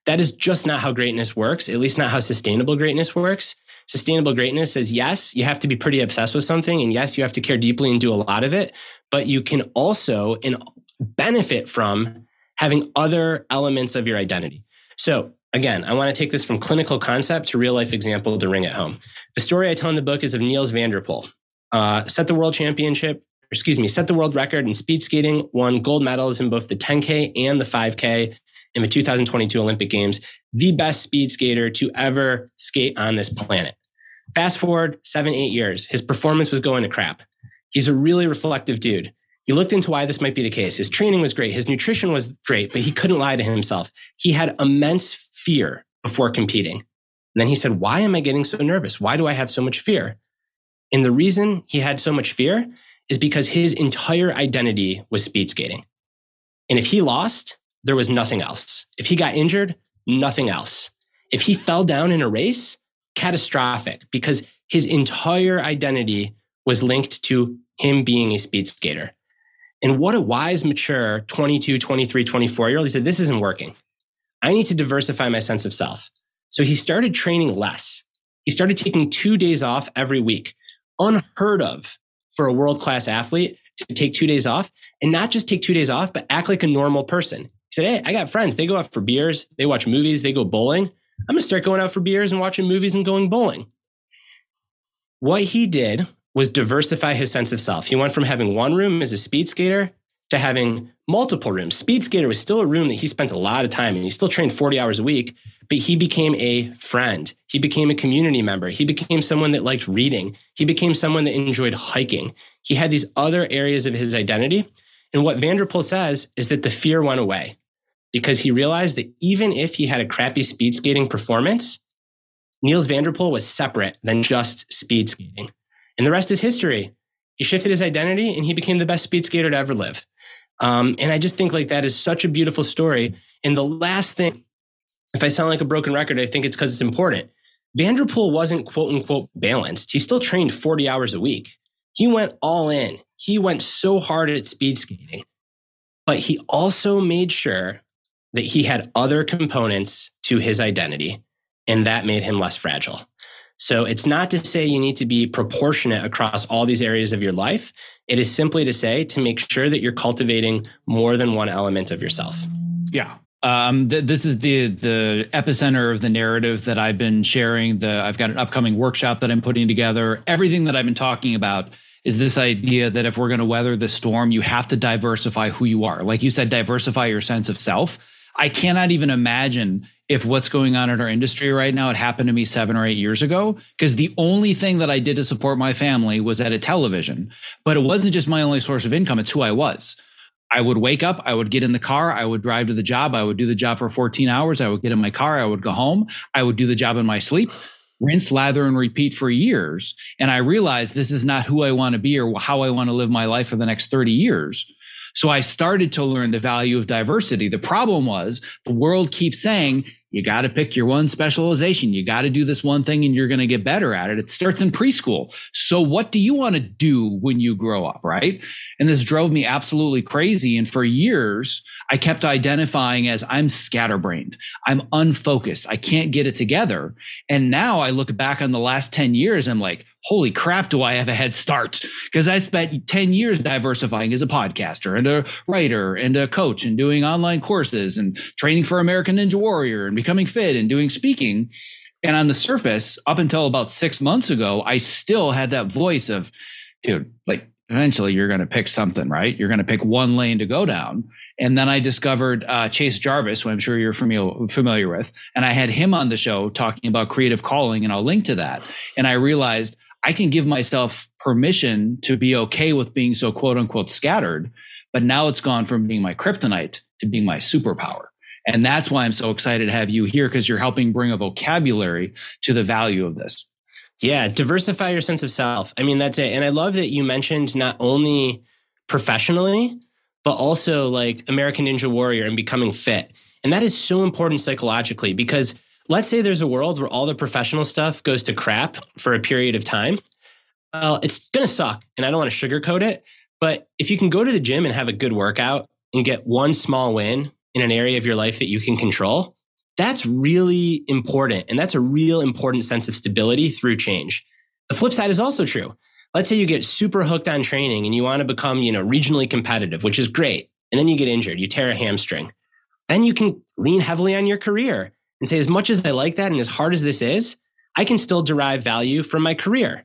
that is just not how greatness works, at least not how sustainable greatness works. Sustainable greatness says, yes, you have to be pretty obsessed with something. And yes, you have to care deeply and do a lot of it. But you can also in, benefit from having other elements of your identity. So again, I want to take this from clinical concept to real life example to ring it home. The story I tell in the book is of Niels van der Poel. Uh, set the world championship, excuse me, set the world record in speed skating, won gold medals in both the ten K and the five K in the two thousand twenty-two Olympic Games, the best speed skater to ever skate on this planet. Fast forward seven, eight years, his performance was going to crap. He's a really reflective dude. He looked into why this might be the case. His training was great. His nutrition was great, but he couldn't lie to himself. He had immense fear before competing. And then he said, why am I getting so nervous? Why do I have so much fear? And the reason he had so much fear is because his entire identity was speed skating. And if he lost, there was nothing else. If he got injured, nothing else. If he fell down in a race, catastrophic, because his entire identity was linked to him being a speed skater. And what a wise, mature twenty-two, twenty-three, twenty-four-year-old. He said, this isn't working. I need to diversify my sense of self. So he started training less. He started taking two days off every week. Unheard of for a world-class athlete to take two days off, and not just take two days off, but act like a normal person. He said, hey, I got friends. They go out for beers. They watch movies. They go bowling. I'm going to start going out for beers and watching movies and going bowling. What he did was diversify his sense of self. He went from having one room as a speed skater to having multiple rooms. Speed skater was still a room that he spent a lot of time in. He still trained forty hours a week, but he became a friend. He became a community member. He became someone that liked reading. He became someone that enjoyed hiking. He had these other areas of his identity. And what van der Poel says is that the fear went away because he realized that even if he had a crappy speed skating performance, Niels van der Poel was separate than just speed skating. And the rest is history. He shifted his identity and he became the best speed skater to ever live. Um, and I just think like that is such a beautiful story. And the last thing, if I sound like a broken record, I think it's because it's important. Van der Poel wasn't quote unquote balanced. He still trained forty hours a week. He went all in. He went so hard at speed skating, but he also made sure that he had other components to his identity, and that made him less fragile. So it's not to say you need to be proportionate across all these areas of your life. It is simply to say to make sure that you're cultivating more than one element of yourself. Yeah. Um, th- this is the the epicenter of the narrative that I've been sharing. The I've got an upcoming workshop that I'm putting together. Everything that I've been talking about is this idea that if we're going to weather the storm, you have to diversify who you are. Like you said, diversify your sense of self. I cannot even imagine if what's going on in our industry right now, it happened to me seven or eight years ago, because the only thing that I did to support my family was edit television. But it wasn't just my only source of income. It's who I was. I would wake up, I would get in the car, I would drive to the job, I would do the job for fourteen hours, I would get in my car, I would go home, I would do the job in my sleep, rinse, lather, and repeat for years. And I realized this is not who I want to be or how I want to live my life for the next thirty years. So I started to learn the value of diversity. The problem was the world keeps saying, you got to pick your one specialization. You got to do this one thing and you're going to get better at it. It starts in preschool. So what do you want to do when you grow up, right? And this drove me absolutely crazy. And for years, I kept identifying as I'm scatterbrained. I'm unfocused. I can't get it together. And now I look back on the last ten years, I'm like, holy crap, do I have a head start? Because I spent ten years diversifying as a podcaster and a writer and a coach and doing online courses and training for American Ninja Warrior and becoming fit and doing speaking. And on the surface, up until about six months ago, I still had that voice of, dude, like eventually you're going to pick something, right? You're going to pick one lane to go down. And then I discovered uh, Chase Jarvis, who I'm sure you're familiar, familiar with. And I had him on the show talking about creative calling, and I'll link to that. And I realized I can give myself permission to be okay with being so quote unquote scattered. But now it's gone from being my kryptonite to being my superpower. And that's why I'm so excited to have you here, because you're helping bring a vocabulary to the value of this. Yeah, diversify your sense of self. I mean, that's it. And I love that you mentioned not only professionally, but also like American Ninja Warrior and becoming fit. And that is so important psychologically, because let's say there's a world where all the professional stuff goes to crap for a period of time. Well, it's going to suck. And I don't want to sugarcoat it. But if you can go to the gym and have a good workout and get one small win in an area of your life that you can control, That's really important. And that's a real important sense of stability through change. The flip side is also true. Let's say you get super hooked on training and you want to become, you know, regionally competitive, which is great. And then you get injured, you tear a hamstring. Then you can lean heavily on your career and say, as much as I like that and as hard as this is, I can still derive value from my career.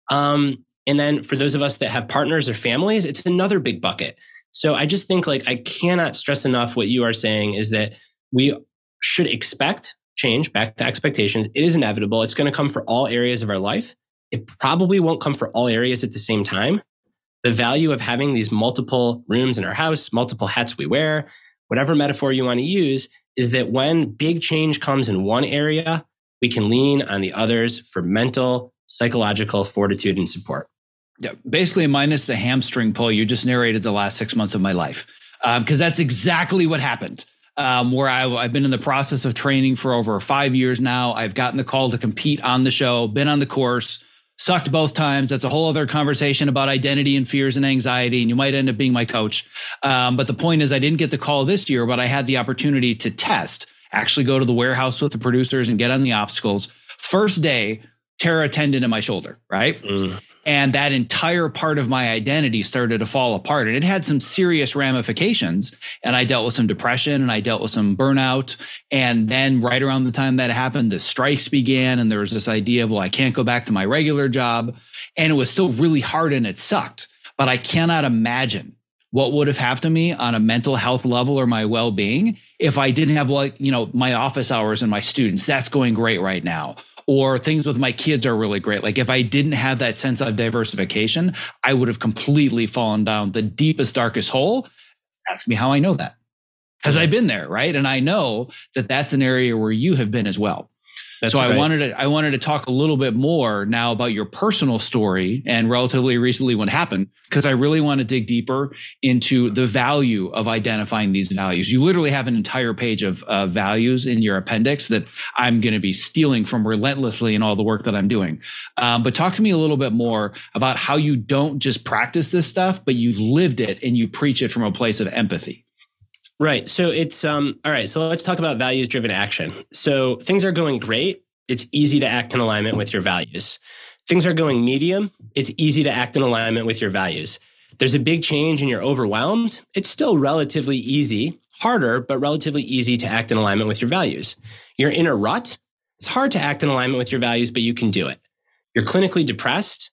Um, and then for those of us that have partners or families, it's another big bucket. So I just think like I cannot stress enough what you are saying is that we should expect change, back to expectations. It is inevitable. It's going to come for all areas of our life. It probably won't come for all areas at the same time. The value of having these multiple rooms in our house, multiple hats we wear, whatever metaphor you want to use, is that when big change comes in one area, we can lean on the others for mental, psychological fortitude and support. Yeah, basically minus the hamstring pull, you just narrated the last six months of my life. Because um, that's exactly what happened. Um, where I, I've been in the process of training for over five years now. I've gotten the call to compete on the show, been on the course, sucked both times. That's a whole other conversation about identity and fears and anxiety, and you might end up being my coach. Um, but the point is I didn't get the call this year, but I had the opportunity to test, actually go to the warehouse with the producers and get on the obstacles. First day, tear a tendon in my shoulder, right? Mm. And that entire part of my identity started to fall apart. And it had some serious ramifications. And I dealt with some depression and I dealt with some burnout. And then right around the time that happened, the strikes began. And there was this idea of, well, I can't go back to my regular job. And it was still really hard and it sucked. But I cannot imagine what would have happened to me on a mental health level or my well-being if I didn't have, like, you know, my office hours and my students. That's going great right now. Or things with my kids are really great. Like if I didn't have that sense of diversification, I would have completely fallen down the deepest, darkest hole. Ask me how I know that. Because I've been there, right? And I know that that's an area where you have been as well. That's so right. I wanted to I wanted to talk a little bit more now about your personal story and relatively recently what happened, because I really want to dig deeper into the value of identifying these values. You literally have an entire page of uh, values in your appendix that I'm going to be stealing from relentlessly in all the work that I'm doing. Um, but talk to me a little bit more about how you don't just practice this stuff, but you've lived it and you preach it from a place of empathy. Right. So it's, um, all right, so let's talk about values-driven action. So things are going great. It's easy to act in alignment with your values. Things are going medium. It's easy to act in alignment with your values. There's a big change and you're overwhelmed. It's still relatively easy, harder, but relatively easy to act in alignment with your values. You're in a rut. It's hard to act in alignment with your values, but you can do it. You're clinically depressed.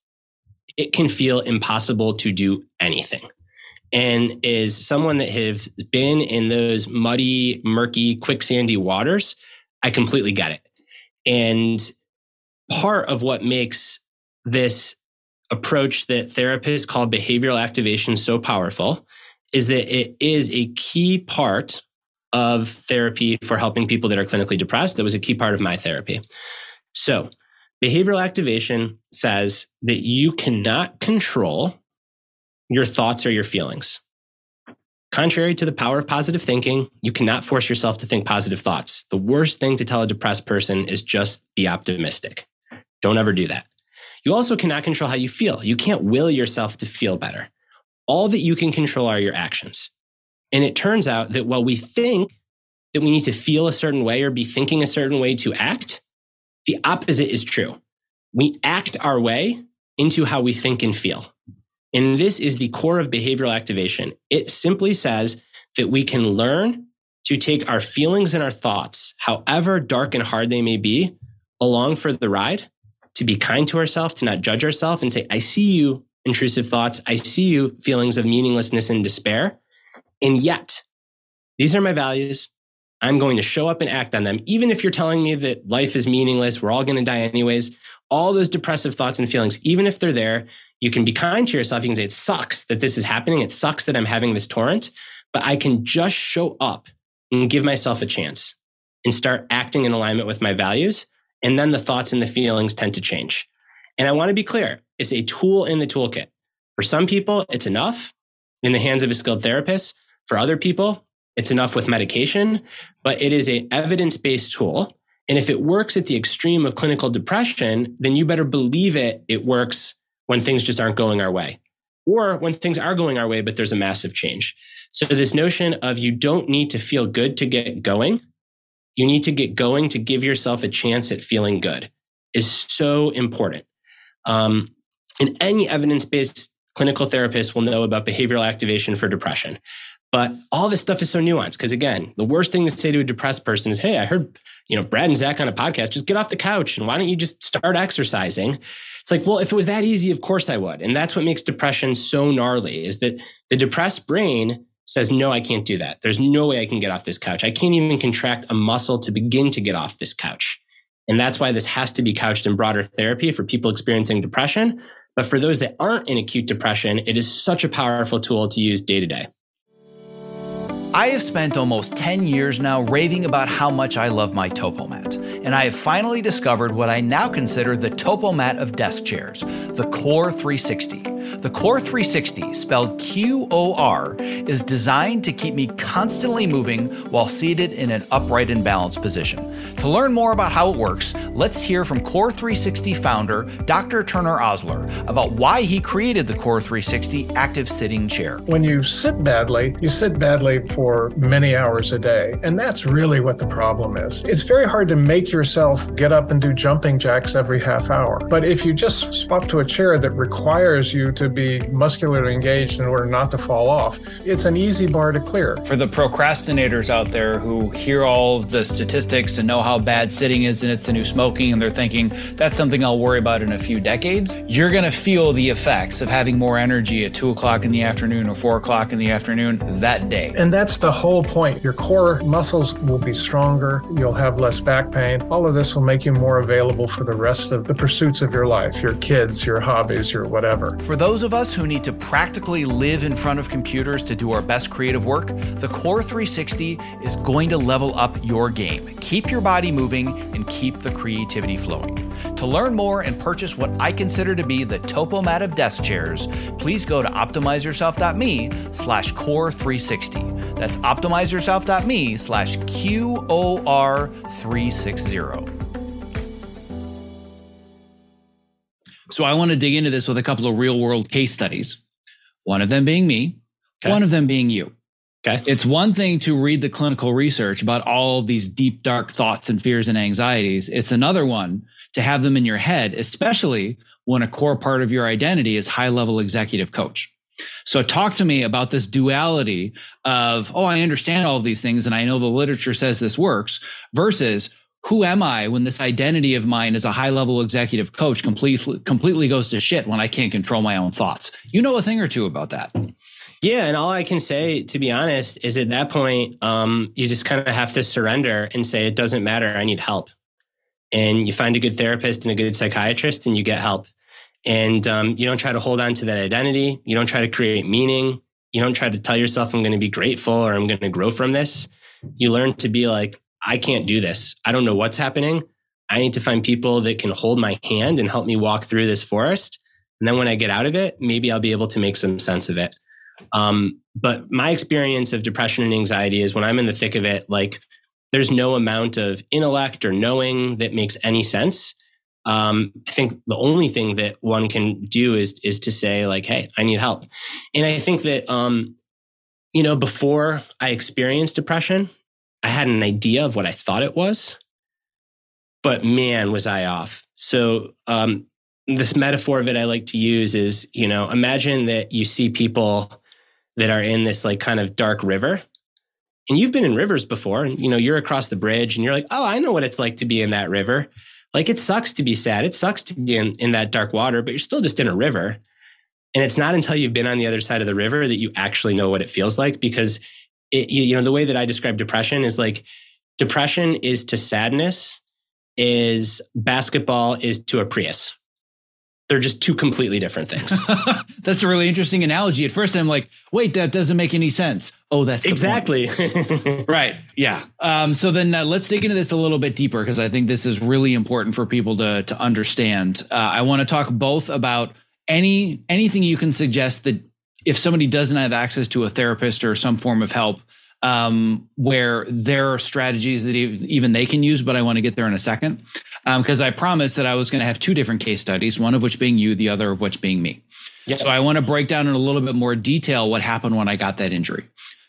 It can feel impossible to do anything. And as someone that has been in those muddy, murky, quicksandy waters, I completely get it. And part of what makes this approach that therapists call behavioral activation so powerful is that it is a key part of therapy for helping people that are clinically depressed. That was a key part of my therapy. So behavioral activation says that you cannot control your thoughts or your feelings. Contrary to the power of positive thinking, you cannot force yourself to think positive thoughts. The worst thing to tell a depressed person is just be optimistic. Don't ever do that. You also cannot control how you feel. You can't will yourself to feel better. All that you can control are your actions. And it turns out that while we think that we need to feel a certain way or be thinking a certain way to act, the opposite is true. We act our way into how we think and feel. And this is the core of behavioral activation. It simply says that we can learn to take our feelings and our thoughts, however dark and hard they may be, along for the ride, to be kind to ourselves, to not judge ourselves and say, I see you, intrusive thoughts. I see you, feelings of meaninglessness and despair. And yet, these are my values. I'm going to show up and act on them. Even if you're telling me that life is meaningless, we're all going to die anyways, all those depressive thoughts and feelings, even if they're there, you can be kind to yourself. You can say, it sucks that this is happening. It sucks that I'm having this torrent, but I can just show up and give myself a chance and start acting in alignment with my values. And then the thoughts and the feelings tend to change. And I want to be clear, it's a tool in the toolkit. For some people, it's enough in the hands of a skilled therapist. For other people, it's enough with medication, but it is an evidence-based tool. And if it works at the extreme of clinical depression, then you better believe it, it works when things just aren't going our way, or when things are going our way, but there's a massive change. So this notion of you don't need to feel good to get going You need to get going to give yourself a chance at feeling good is so important. Um, and any evidence-based clinical therapist will know about behavioral activation for depression. But all this stuff is so nuanced because, again, the worst thing to say to a depressed person is, hey, I heard, you know, Brad and Zach on a podcast, just get off the couch and why don't you just start exercising? It's like, well, if it was that easy, of course I would. And that's what makes depression so gnarly is that the depressed brain says, no, I can't do that. There's no way I can get off this couch. I can't even contract a muscle to begin to get off this couch. And that's why this has to be couched in broader therapy for people experiencing depression. But for those that aren't in acute depression, it is such a powerful tool to use day to day. I have spent almost ten years now raving about how much I love my TopoMat, and I have finally discovered what I now consider the TopoMat of desk chairs, the Core three sixty. The Core three sixty, spelled Q O R, is designed to keep me constantly moving while seated in an upright and balanced position. To learn more about how it works, let's hear from Core three sixty founder Doctor Turner Osler about why he created the Core three sixty active sitting chair. When you sit badly, you sit badly for many hours a day, and that's really what the problem is. It's very hard to make yourself get up and do jumping jacks every half hour. But if you just swap to a chair that requires you to be muscularly engaged in order not to fall off, it's an easy bar to clear. For the procrastinators out there who hear all of the statistics and know how bad sitting is and it's the new smoking, and they're thinking, that's something I'll worry about in a few decades, you're going to feel the effects of having more energy at two o'clock in the afternoon or four o'clock in the afternoon that day. And that's the whole point. Your core muscles will be stronger. You'll have less back pain. All of this will make you more available for the rest of the pursuits of your life, your kids, your hobbies, your whatever. For those of us who need to practically live in front of computers to do our best creative work, the Core three sixty is going to level up your game. Keep your body moving and keep the creativity flowing. To learn more and purchase what I consider to be the TopoMat of desk chairs, please go to optimizeyourself.me slash core 360. That's optimizeyourself.me slash Q O R 360. So I want to dig into this with a couple of real world case studies. One of them being me, okay. One of them being you. Okay. It's one thing to read the clinical research about all of these deep, dark thoughts and fears and anxieties. It's another one to have them in your head, especially when a core part of your identity is high-level executive coach. So talk to me about this duality of, oh, I understand all of these things and I know the literature says this works, versus who am I when this identity of mine as a high-level executive coach completely, completely goes to shit when I can't control my own thoughts? You know a thing or two about that. Yeah. And all I can say, to be honest, is at that point, um, you just kind of have to surrender and say, it doesn't matter. I need help. And you find a good therapist and a good psychiatrist and you get help. And um, you don't try to hold on to that identity. You don't try to create meaning. You don't try to tell yourself I'm going to be grateful or I'm going to grow from this. You learn to be like, I can't do this. I don't know what's happening. I need to find people that can hold my hand and help me walk through this forest. And then when I get out of it, maybe I'll be able to make some sense of it. Um, but my experience of depression and anxiety is when I'm in the thick of it, like there's no amount of intellect or knowing that makes any sense. Um, I think the only thing that one can do is, is to say like, hey, I need help. And I think that, um, you know, before I experienced depression, I had an idea of what I thought it was, but man, was I off. So, um, this metaphor that I like to use is, you know, imagine that you see people that are in this like kind of dark river. And you've been in rivers before, and you know, you're across the bridge and you're like, oh, I know what it's like to be in that river. Like it sucks to be sad. It sucks to be in, in that dark water, but you're still just in a river. And it's not until you've been on the other side of the river that you actually know what it feels like. Because it, you, you know, the way that I describe depression is like depression is to sadness is basketball is to a Prius. They're just two completely different things. That's a really interesting analogy. At first, I'm like, wait, that doesn't make any sense. Oh, that's the exactly right. Yeah. Um, so then uh, let's dig into this a little bit deeper, because I think this is really important for people to to understand. Uh, I want to talk both about any anything you can suggest that if somebody doesn't have access to a therapist or some form of help, um, where there are strategies that even they can use, but I want to get there in a second. Because um, I promised that I was going to have two different case studies, one of which being you, the other of which being me. Yeah. So I want to break down in a little bit more detail what happened when I got that injury.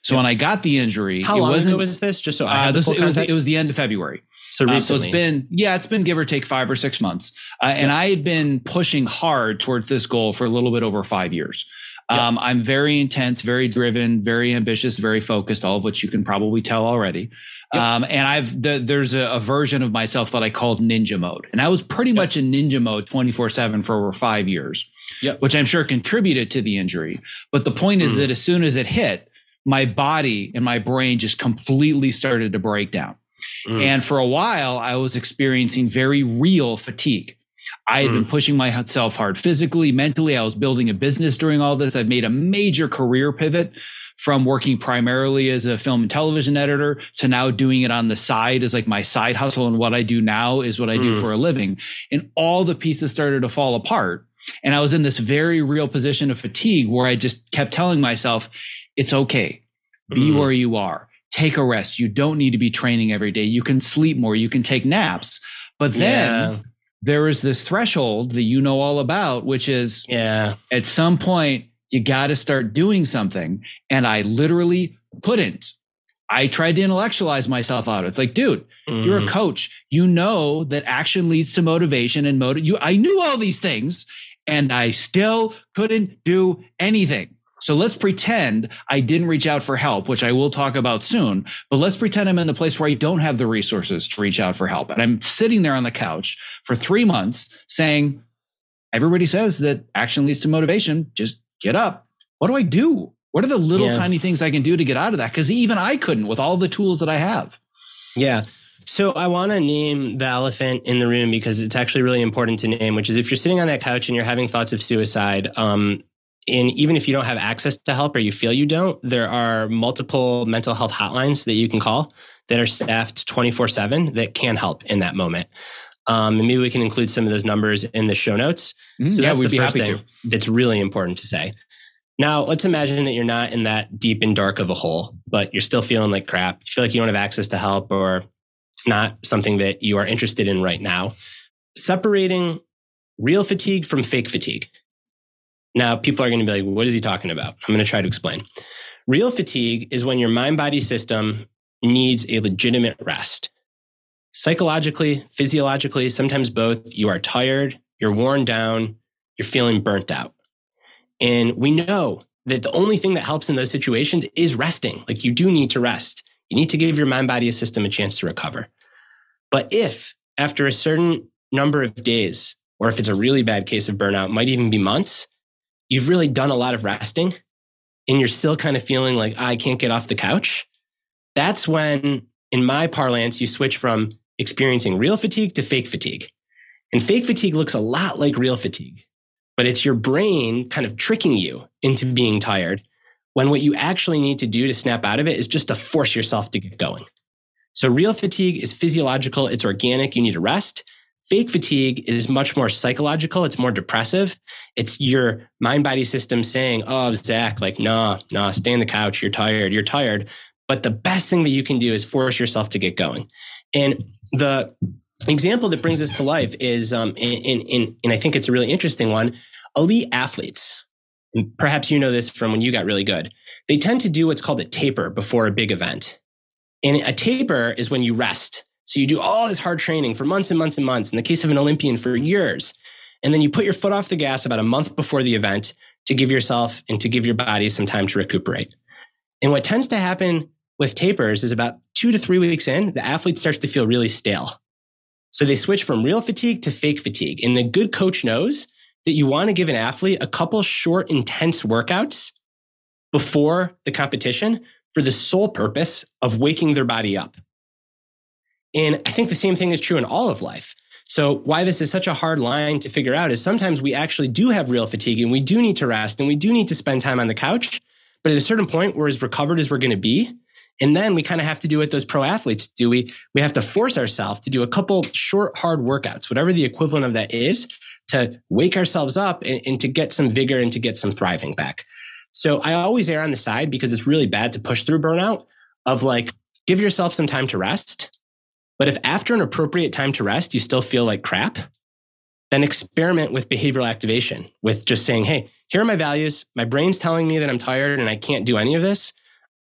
So when I got the injury, how it long wasn't, ago was this? Just so I uh, have the this, full it was context. it was the end of February. So recently. Uh, so it's been, yeah, it's been give or take five or six months. Uh, and I had been pushing hard towards this goal for a little bit over five years. Um, yep. I'm very intense, very driven, very ambitious, very focused, all of which you can probably tell already. Yep. Um, and I've the, there's a, a version of myself that I called ninja mode. And I was pretty yep. much in ninja mode twenty-four seven for over five years, yep. which I'm sure contributed to the injury. But the point is mm. that as soon as it hit, my body and my brain just completely started to break down. Mm. And for a while, I was experiencing very real fatigue. I had mm. been pushing myself hard physically, mentally. I was building a business during all this. I've made a major career pivot from working primarily as a film and television editor to now doing it on the side as like my side hustle. And what I do now is what I do mm. for a living. And all the pieces started to fall apart. And I was in this very real position of fatigue where I just kept telling myself, it's okay. Be mm. where you are. Take a rest. You don't need to be training every day. You can sleep more. You can take naps. But then yeah. there is this threshold that you know all about, which is yeah. at some point, you got to start doing something. And I literally couldn't. I tried to intellectualize myself out. It's like, dude, mm. you're a coach. You know that action leads to motivation and motive. You, I knew all these things and I still couldn't do anything. So let's pretend I didn't reach out for help, which I will talk about soon, but let's pretend I'm in a place where I don't have the resources to reach out for help. And I'm sitting there on the couch for three months saying, everybody says that action leads to motivation. Just get up. What do I do? What are the little yeah. tiny things I can do to get out of that? Because even I couldn't with all the tools that I have. Yeah. So I want to name the elephant in the room because it's actually really important to name, which is if you're sitting on that couch and you're having thoughts of suicide, um, and even if you don't have access to help or you feel you don't, there are multiple mental health hotlines that you can call that are staffed twenty-four seven that can help in that moment. Um, and maybe we can include some of those numbers in the show notes. Mm, so yeah, that's we'd the be first happy thing to. That's really important to say. Now, let's imagine that you're not in that deep and dark of a hole, but you're still feeling like crap. You feel like you don't have access to help or it's not something that you are interested in right now. Separating real fatigue from fake fatigue. Now, people are going to be like, what is he talking about? I'm going to try to explain. Real fatigue is when your mind-body system needs a legitimate rest. Psychologically, physiologically, sometimes both, you are tired, you're worn down, you're feeling burnt out. And we know that the only thing that helps in those situations is resting. Like you do need to rest. You need to give your mind-body system a chance to recover. But if after a certain number of days, or if it's a really bad case of burnout, might even be months, you've really done a lot of resting and you're still kind of feeling like, I can't get off the couch. That's when, in my parlance, you switch from experiencing real fatigue to fake fatigue. And fake fatigue looks a lot like real fatigue, but it's your brain kind of tricking you into being tired when what you actually need to do to snap out of it is just to force yourself to get going. So real fatigue is physiological, it's organic, you need to rest. Fake fatigue is much more psychological. It's more depressive. It's your mind-body system saying, oh, Zach, like, nah, nah, stay on the couch. You're tired. You're tired. But the best thing that you can do is force yourself to get going. And the example that brings this to life is, um, in, in, in, and I think it's a really interesting one, elite athletes. And perhaps you know this from when you got really good. They tend to do what's called a taper before a big event. And a taper is when you rest. So you do all this hard training for months and months and months. In the case of an Olympian, for years. And then you put your foot off the gas about a month before the event to give yourself and to give your body some time to recuperate. And what tends to happen with tapers is about two to three weeks in, the athlete starts to feel really stale. So they switch from real fatigue to fake fatigue. And a good coach knows that you want to give an athlete a couple short, intense workouts before the competition for the sole purpose of waking their body up. And I think the same thing is true in all of life. So why this is such a hard line to figure out is sometimes we actually do have real fatigue and we do need to rest and we do need to spend time on the couch. But at a certain point, we're as recovered as we're going to be. And then we kind of have to do what those pro athletes do. We, we have to force ourselves to do a couple short, hard workouts, whatever the equivalent of that is, to wake ourselves up and, and to get some vigor and to get some thriving back. So I always err on the side because it's really bad to push through burnout of like, give yourself some time to rest. But if after an appropriate time to rest, you still feel like crap, then experiment with behavioral activation, with just saying, hey, here are my values. My brain's telling me that I'm tired and I can't do any of this.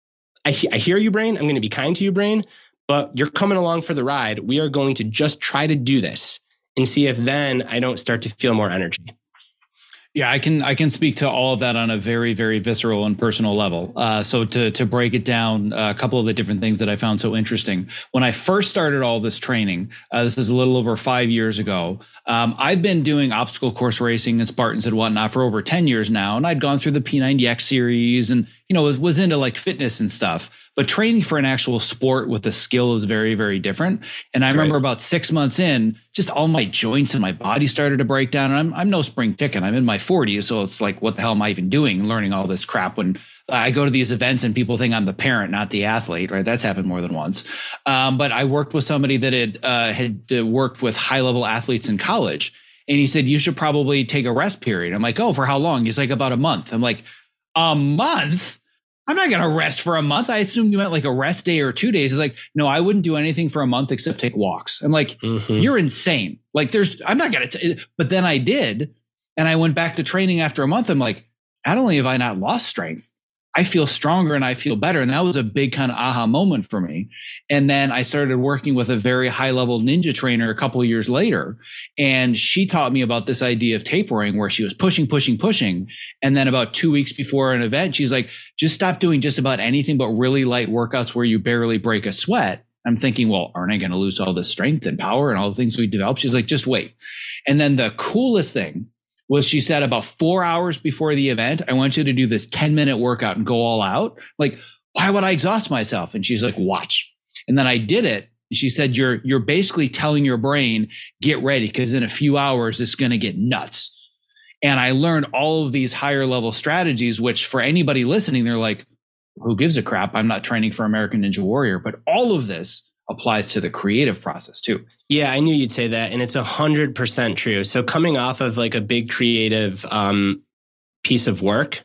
I, he- I hear you, brain. I'm going to be kind to you, brain, but you're coming along for the ride. We are going to just try to do this and see if then I don't start to feel more energy. Yeah, I can I can speak to all of that on a very, very visceral and personal level. Uh, so to to break it down, a couple of the different things that I found so interesting. When I first started all this training, uh, this is a little over five years ago, um, I've been doing obstacle course racing and Spartans and whatnot for over ten years now. And I'd gone through the P ninety X series and, you know, was, was into like fitness and stuff. But training for an actual sport with a skill is very, very different. And I That's remember right. about six months in, just all my joints and my body started to break down. And I'm I'm no spring chicken. I'm in my forties. So it's like, what the hell am I even doing learning all this crap when I go to these events and people think I'm the parent, not the athlete, right? That's happened more than once. Um, but I worked with somebody that had, uh, had uh, worked with high level athletes in college. And he said, you should probably take a rest period. I'm like, oh, for how long? He's like, about a month. I'm like, a month? I'm not going to rest for a month. I assumed you meant like a rest day or two days. He's like, no, I wouldn't do anything for a month except take walks. I'm like, Mhm. you're insane. Like there's, I'm not going to, but then I did. And I went back to training after a month. I'm like, not only have I not lost strength, I feel stronger and I feel better. And that was a big kind of aha moment for me. And then I started working with a very high level ninja trainer a couple of years later. And she taught me about this idea of tapering where she was pushing, pushing, pushing. And then about two weeks before an event, she's like, just stop doing just about anything but really light workouts where you barely break a sweat. I'm thinking, well, aren't I going to lose all this strength and power and all the things we developed? She's like, just wait. And then the coolest thing was she said about four hours before the event, I want you to do this ten minute workout and go all out. Like, why would I exhaust myself? And she's like, watch. And then I did it. And she said, you're, you're basically telling your brain, get ready, because in a few hours, it's going to get nuts. And I learned all of these higher level strategies, which for anybody listening, they're like, who gives a crap? I'm not training for American Ninja Warrior. But all of this applies to the creative process too. Yeah, I knew you'd say that. And it's a hundred percent true. So coming off of like a big creative um, piece of work,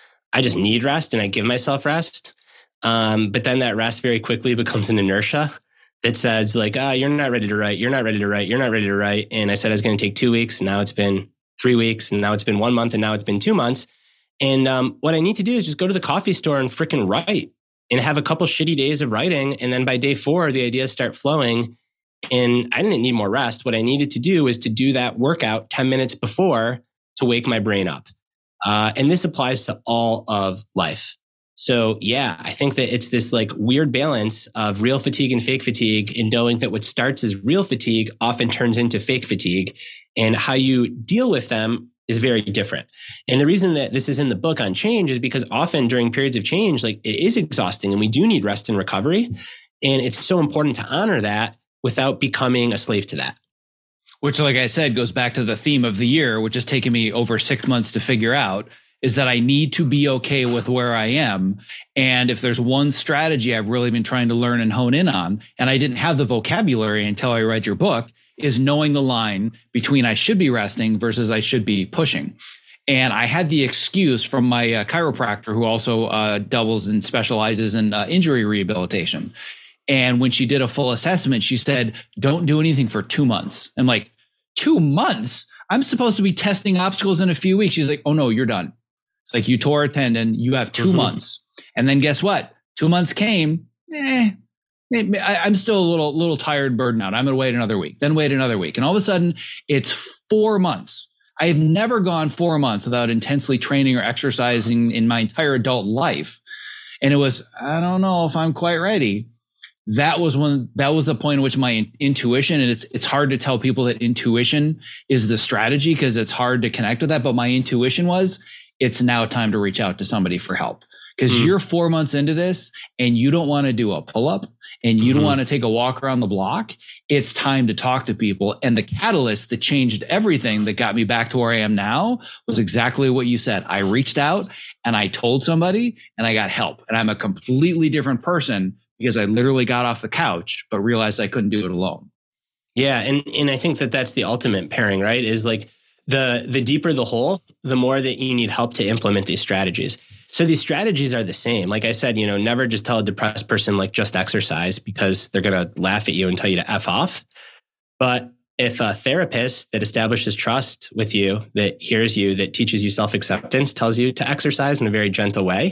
I just need rest and I give myself rest. Um, but then that rest very quickly becomes an inertia that says like, ah, oh, you're not ready to write. You're not ready to write. You're not ready to write. And I said I was going to take two weeks. And now it's been three weeks. And now it's been one month. And now it's been two months. And um, what I need to do is just go to the coffee store and freaking write and have a couple shitty days of writing. And then by day four, the ideas start flowing. And I didn't need more rest. What I needed to do is to do that workout ten minutes before to wake my brain up. Uh, and this applies to all of life. So yeah, I think that it's this like weird balance of real fatigue and fake fatigue, and knowing that what starts as real fatigue often turns into fake fatigue, and how you deal with them is very different. And the reason that this is in the book on change is because often during periods of change, like it is exhausting and we do need rest and recovery. And it's so important to honor that without becoming a slave to that. Which, like I said, goes back to the theme of the year, which has taken me over six months to figure out, is that I need to be okay with where I am. And if there's one strategy I've really been trying to learn and hone in on, and I didn't have the vocabulary until I read your book, is knowing the line between I should be resting versus I should be pushing. And I had the excuse from my uh, chiropractor, who also uh, doubles and specializes in uh, injury rehabilitation. And when she did a full assessment, she said, don't do anything for two months. I'm like, two months? I'm supposed to be testing obstacles in a few weeks. She's like, oh no, you're done. It's like, you tore a tendon, you have two mm-hmm. months. And then guess what? Two months came, eh, I, I'm still a little, little tired, burdened out. I'm going to wait another week, then wait another week. And all of a sudden it's four months. I have never gone four months without intensely training or exercising in my entire adult life. And it was, I don't know if I'm quite ready. That was when, that was the point at which my intuition, and it's, it's hard to tell people that intuition is the strategy because it's hard to connect with that. But my intuition was, it's now time to reach out to somebody for help. Because mm. you're four months into this and you don't want to do a pull-up and you mm-hmm. don't want to take a walk around the block. It's time to talk to people. And the catalyst that changed everything that got me back to where I am now was exactly what you said. I reached out and I told somebody and I got help. And I'm a completely different person because I literally got off the couch, but realized I couldn't do it alone. Yeah. And, and I think that that's the ultimate pairing, right? Is like the, the deeper the hole, the more that you need help to implement these strategies. So these strategies are the same. Like I said, you know, never just tell a depressed person like just exercise because they're going to laugh at you and tell you to F off. But if a therapist that establishes trust with you, that hears you, that teaches you self-acceptance, tells you to exercise in a very gentle way,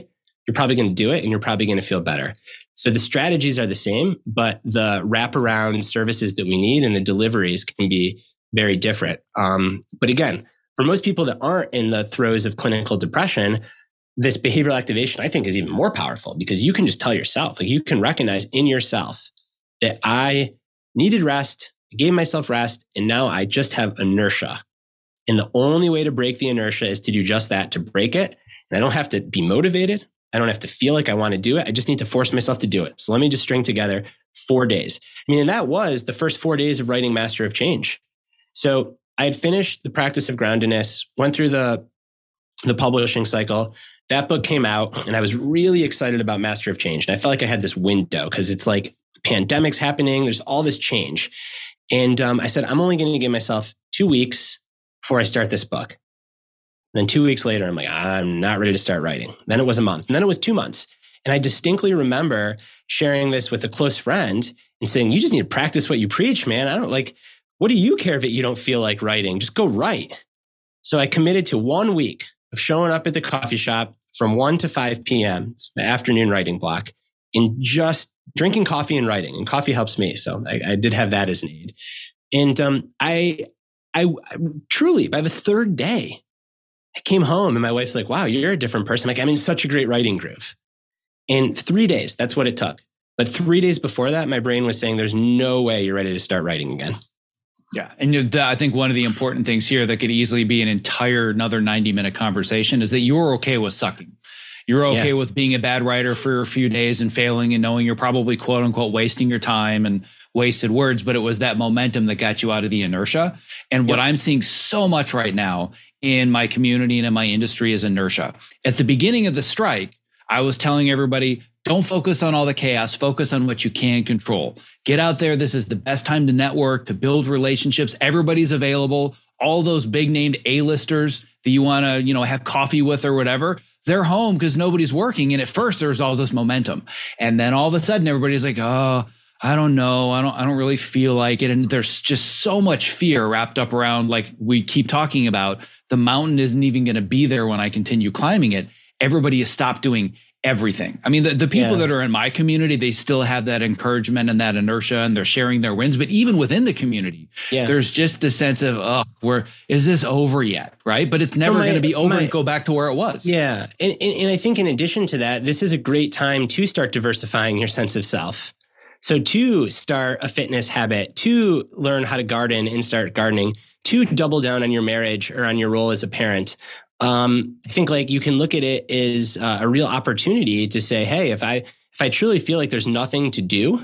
you're probably going to do it and you're probably going to feel better. So the strategies are the same, but the wraparound services that we need and the deliveries can be very different. Um, but again, for most people that aren't in the throes of clinical depression, this behavioral activation, I think, is even more powerful because you can just tell yourself, like you can recognize in yourself that I needed rest, I gave myself rest, and now I just have inertia. And the only way to break the inertia is to do just that, to break it. And I don't have to be motivated. I don't have to feel like I want to do it. I just need to force myself to do it. So let me just string together four days. I mean, and that was the first four days of writing Master of Change. So I had finished the practice of groundedness, went through the, the publishing cycle. That book came out and I was really excited about Master of Change. And I felt like I had this window because it's like the pandemic's happening. There's all this change. And um, I said, I'm only going to give myself two weeks before I start this book. And then two weeks later, I'm like, I'm not ready to start writing. Then it was a month. And then it was two months. And I distinctly remember sharing this with a close friend and saying, you just need to practice what you preach, man. I don't like, what do you care that you don't feel like writing? Just go write. So I committed to one week of showing up at the coffee shop from one to five p.m. It's my afternoon writing block, and just drinking coffee and writing. And coffee helps me. So I, I did have that as an aid. And um, I, I, I truly, by the third day, I came home and my wife's like, wow, you're a different person. Like, I'm in such a great writing groove. In three days, that's what it took. But three days before that, my brain was saying, there's no way you're ready to start writing again. Yeah. And the, I think one of the important things here that could easily be an entire another ninety minute conversation is that you're okay with sucking. You're okay yeah. with being a bad writer for a few days and failing and knowing you're probably quote unquote wasting your time and wasted words, but it was that momentum that got you out of the inertia. And yep. what I'm seeing so much right now in my community and in my industry is inertia. At the beginning of the strike, I was telling everybody, don't focus on all the chaos, focus on what you can control. Get out there. This is the best time to network, to build relationships. Everybody's available. All those big named A-listers that you want to, you know, have coffee with or whatever, they're home because nobody's working. And at first there's all this momentum. And then all of a sudden everybody's like, oh, I don't know. I don't, I don't really feel like it. And there's just so much fear wrapped up around, like we keep talking about, the mountain isn't even going to be there when I continue climbing it. Everybody has stopped doing everything. I mean, the, the people yeah. that are in my community, they still have that encouragement and that inertia and they're sharing their wins. But even within the community, yeah. there's just the sense of, oh, where is this over yet? Right. But it's never so going to be over my, and go back to where it was. Yeah. And, and, and I think in addition to that, this is a great time to start diversifying your sense of self. So to start a fitness habit, to learn how to garden and start gardening, to double down on your marriage or on your role as a parent. Um, I think like you can look at it as uh, a real opportunity to say, hey, if I if I truly feel like there's nothing to do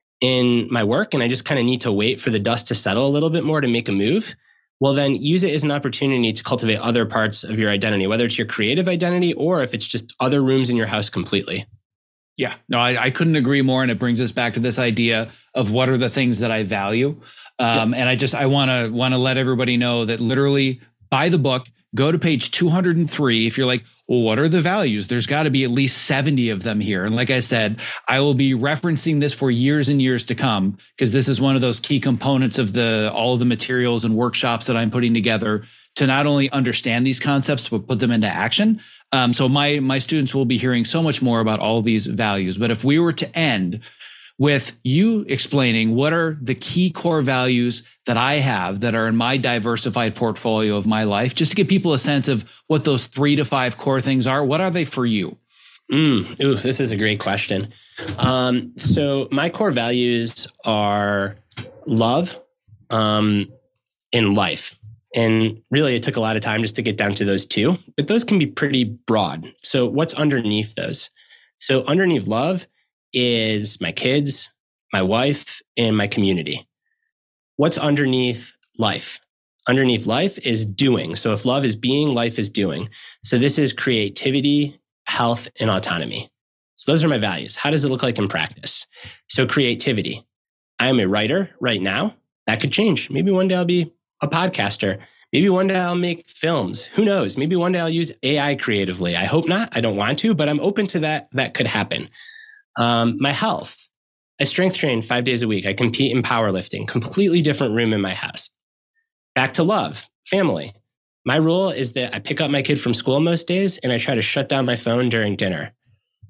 in my work and I just kind of need to wait for the dust to settle a little bit more to make a move, well, then use it as an opportunity to cultivate other parts of your identity, whether it's your creative identity or if it's just other rooms in your house completely. Yeah, no, I, I couldn't agree more. And it brings us back to this idea of what are the things that I value. Um, yeah. And I just I want to want to let everybody know that literally buy the book. Go to page two hundred three. If you're like, well, what are the values? There's got to be at least seventy of them here. And like I said, I will be referencing this for years and years to come, because this is one of those key components of the all of the materials and workshops that I'm putting together to not only understand these concepts, but put them into action. Um, so my my students will be hearing so much more about all these values. But if we were to end with you explaining what are the key core values that I have that are in my diversified portfolio of my life, just to give people a sense of what those three to five core things are. What are they for you? Mm, ooh, this is a great question. Um, so my core values are love um, and life. And really, it took a lot of time just to get down to those two, but those can be pretty broad. So what's underneath those? So underneath love is my kids, my wife, and my community. What's underneath life? Underneath life is doing. So if love is being, life is doing. So this is creativity, health, and autonomy. So those are my values. How does it look like in practice? So creativity. I am a writer right now. That could change. Maybe one day I'll be a podcaster. Maybe one day I'll make films. Who knows? Maybe one day I'll use A I creatively. I hope not. I don't want to, but I'm open to that. That could happen. Um, my health. I strength train five days a week. I compete in powerlifting. Completely different room in my house. Back to love. Family. My rule is that I pick up my kid from school most days and I try to shut down my phone during dinner.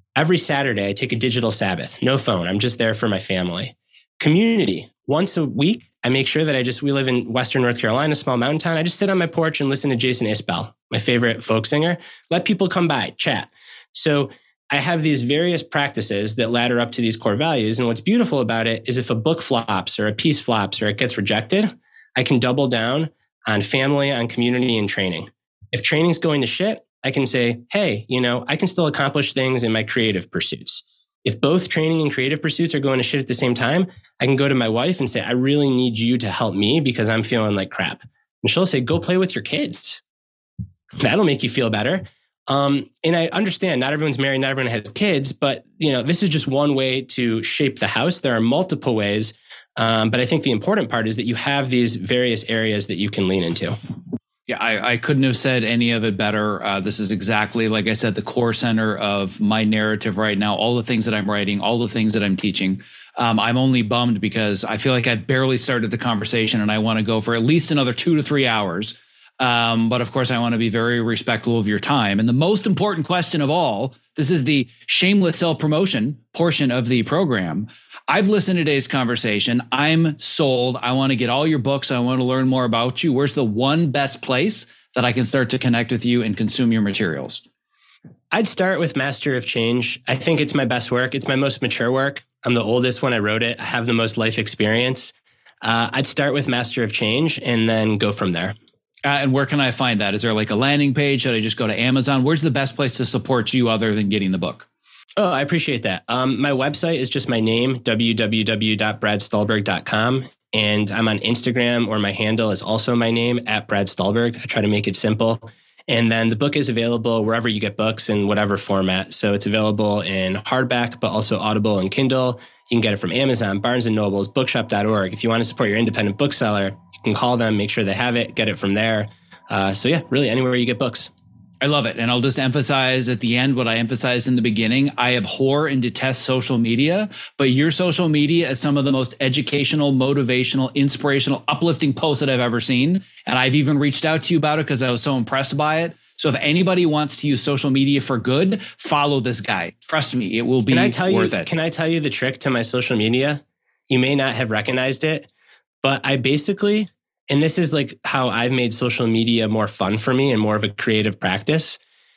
Every Saturday, I take a digital Sabbath, no phone. I'm just there for my family. Community. Once a week, I make sure that I just, we live in Western North Carolina, small mountain town. I just sit on my porch and listen to Jason Isbell, my favorite folk singer. Let people come by, chat. So I have these various practices that ladder up to these core values. And what's beautiful about it is if a book flops or a piece flops or it gets rejected, I can double down on family, on community, and training. If training's going to shit, I can say, hey, you know, I can still accomplish things in my creative pursuits. If both training and creative pursuits are going to shit at the same time, I can go to my wife and say, I really need you to help me because I'm feeling like crap. And she'll say, go play with your kids. That'll make you feel better. Um, and I understand not everyone's married, not everyone has kids, but you know, this is just one way to shape the house. There are multiple ways. Um, but I think the important part is that you have these various areas that you can lean into. Yeah, I, I couldn't have said any of it better. Uh, this is exactly, like I said, the core center of my narrative right now. All the things that I'm writing, all the things that I'm teaching. Um, I'm only bummed because I feel like I barely started the conversation and I want to go for at least another two to three hours. Um, but of course, I want to be very respectful of your time. And the most important question of all, this is the shameless self-promotion portion of the program. I've listened to today's conversation. I'm sold. I want to get all your books. I want to learn more about you. Where's the one best place that I can start to connect with you and consume your materials? I'd start with Master of Change. I think it's my best work. It's my most mature work. I'm the oldest when I wrote it. I have the most life experience. Uh, I'd start with Master of Change and then go from there. Uh, and where can I find that? Is there like a landing page? Should I just go to Amazon? Where's the best place to support you other than getting the book? Oh, I appreciate that. Um, my website is just my name, w w w dot brad stulberg dot com. And I'm on Instagram, or my handle is also my name, at Brad Stulberg. I try to make it simple. And then the book is available wherever you get books in whatever format. So it's available in hardback, but also Audible and Kindle. You can get it from Amazon, Barnes and Nobles, bookshop dot org. If you want to support your independent bookseller, you can call them, make sure they have it, get it from there. Uh, so yeah, really anywhere you get books. I love it. And I'll just emphasize at the end what I emphasized in the beginning. I abhor and detest social media, but your social media is some of the most educational, motivational, inspirational, uplifting posts that I've ever seen. And I've even reached out to you about it because I was so impressed by it. So if anybody wants to use social media for good, follow this guy. Trust me, it will be can I tell worth you, it. Can I tell you the trick to my social media? You may not have recognized it, but I basically... and this is like how I've made social media more fun for me and more of a creative practice,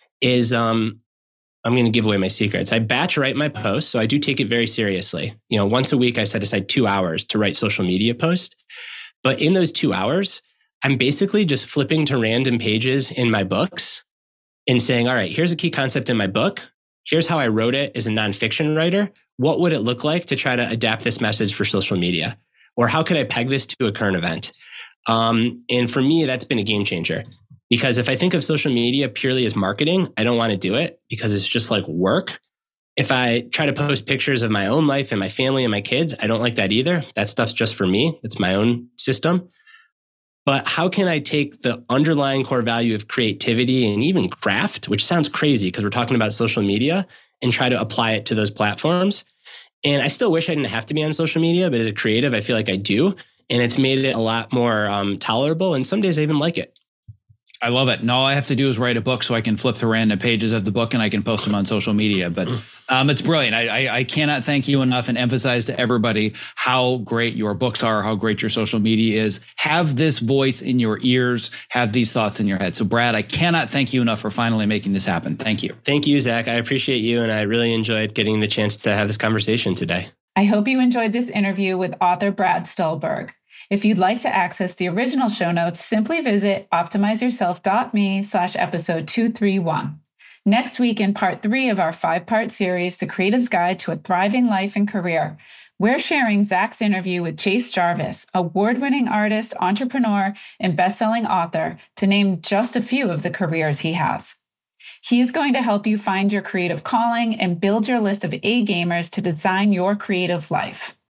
is um, I'm going to give away my secrets. I batch write my posts, so I do take it very seriously. You know, once a week, I set aside two hours to write social media posts. But in those two hours, I'm basically just flipping to random pages in my books and saying, all right, here's a key concept in my book. Here's how I wrote it as a nonfiction writer. What would it look like to try to adapt this message for social media? Or how could I peg this to a current event? Um, and for me, that's been a game changer, because if I think of social media purely as marketing, I don't want to do it because it's just like work. If I try to post pictures of my own life and my family and my kids, I don't like that either. That stuff's just for me. It's my own system. But how can I take the underlying core value of creativity and even craft, which sounds crazy because we're talking about social media, and try to apply it to those platforms? And I still wish I didn't have to be on social media, but as a creative, I feel like I do. And it's made it a lot more um, tolerable. And some days I even like it. I love it. And all I have to do is write a book so I can flip through random pages of the book and I can post them on social media. But um, it's brilliant. I, I, I cannot thank you enough and emphasize to everybody how great your books are, how great your social media is. Have this voice in your ears, have these thoughts in your head. So Brad, I cannot thank you enough for finally making this happen. Thank you. Thank you, Zach. I appreciate you. And I really enjoyed getting the chance to have this conversation today. I hope you enjoyed this interview with author Brad Stulberg. If you'd like to access the original show notes, simply visit optimizeyourself.me slash episode 231. Next week, in part three of our five-part series, The Creative's Guide to a Thriving Life and Career, we're sharing Zach's interview with Chase Jarvis, award-winning artist, entrepreneur, and best-selling author, to name just a few of the careers he has. He is going to help you find your creative calling and build your list of A-gamers to design your creative life.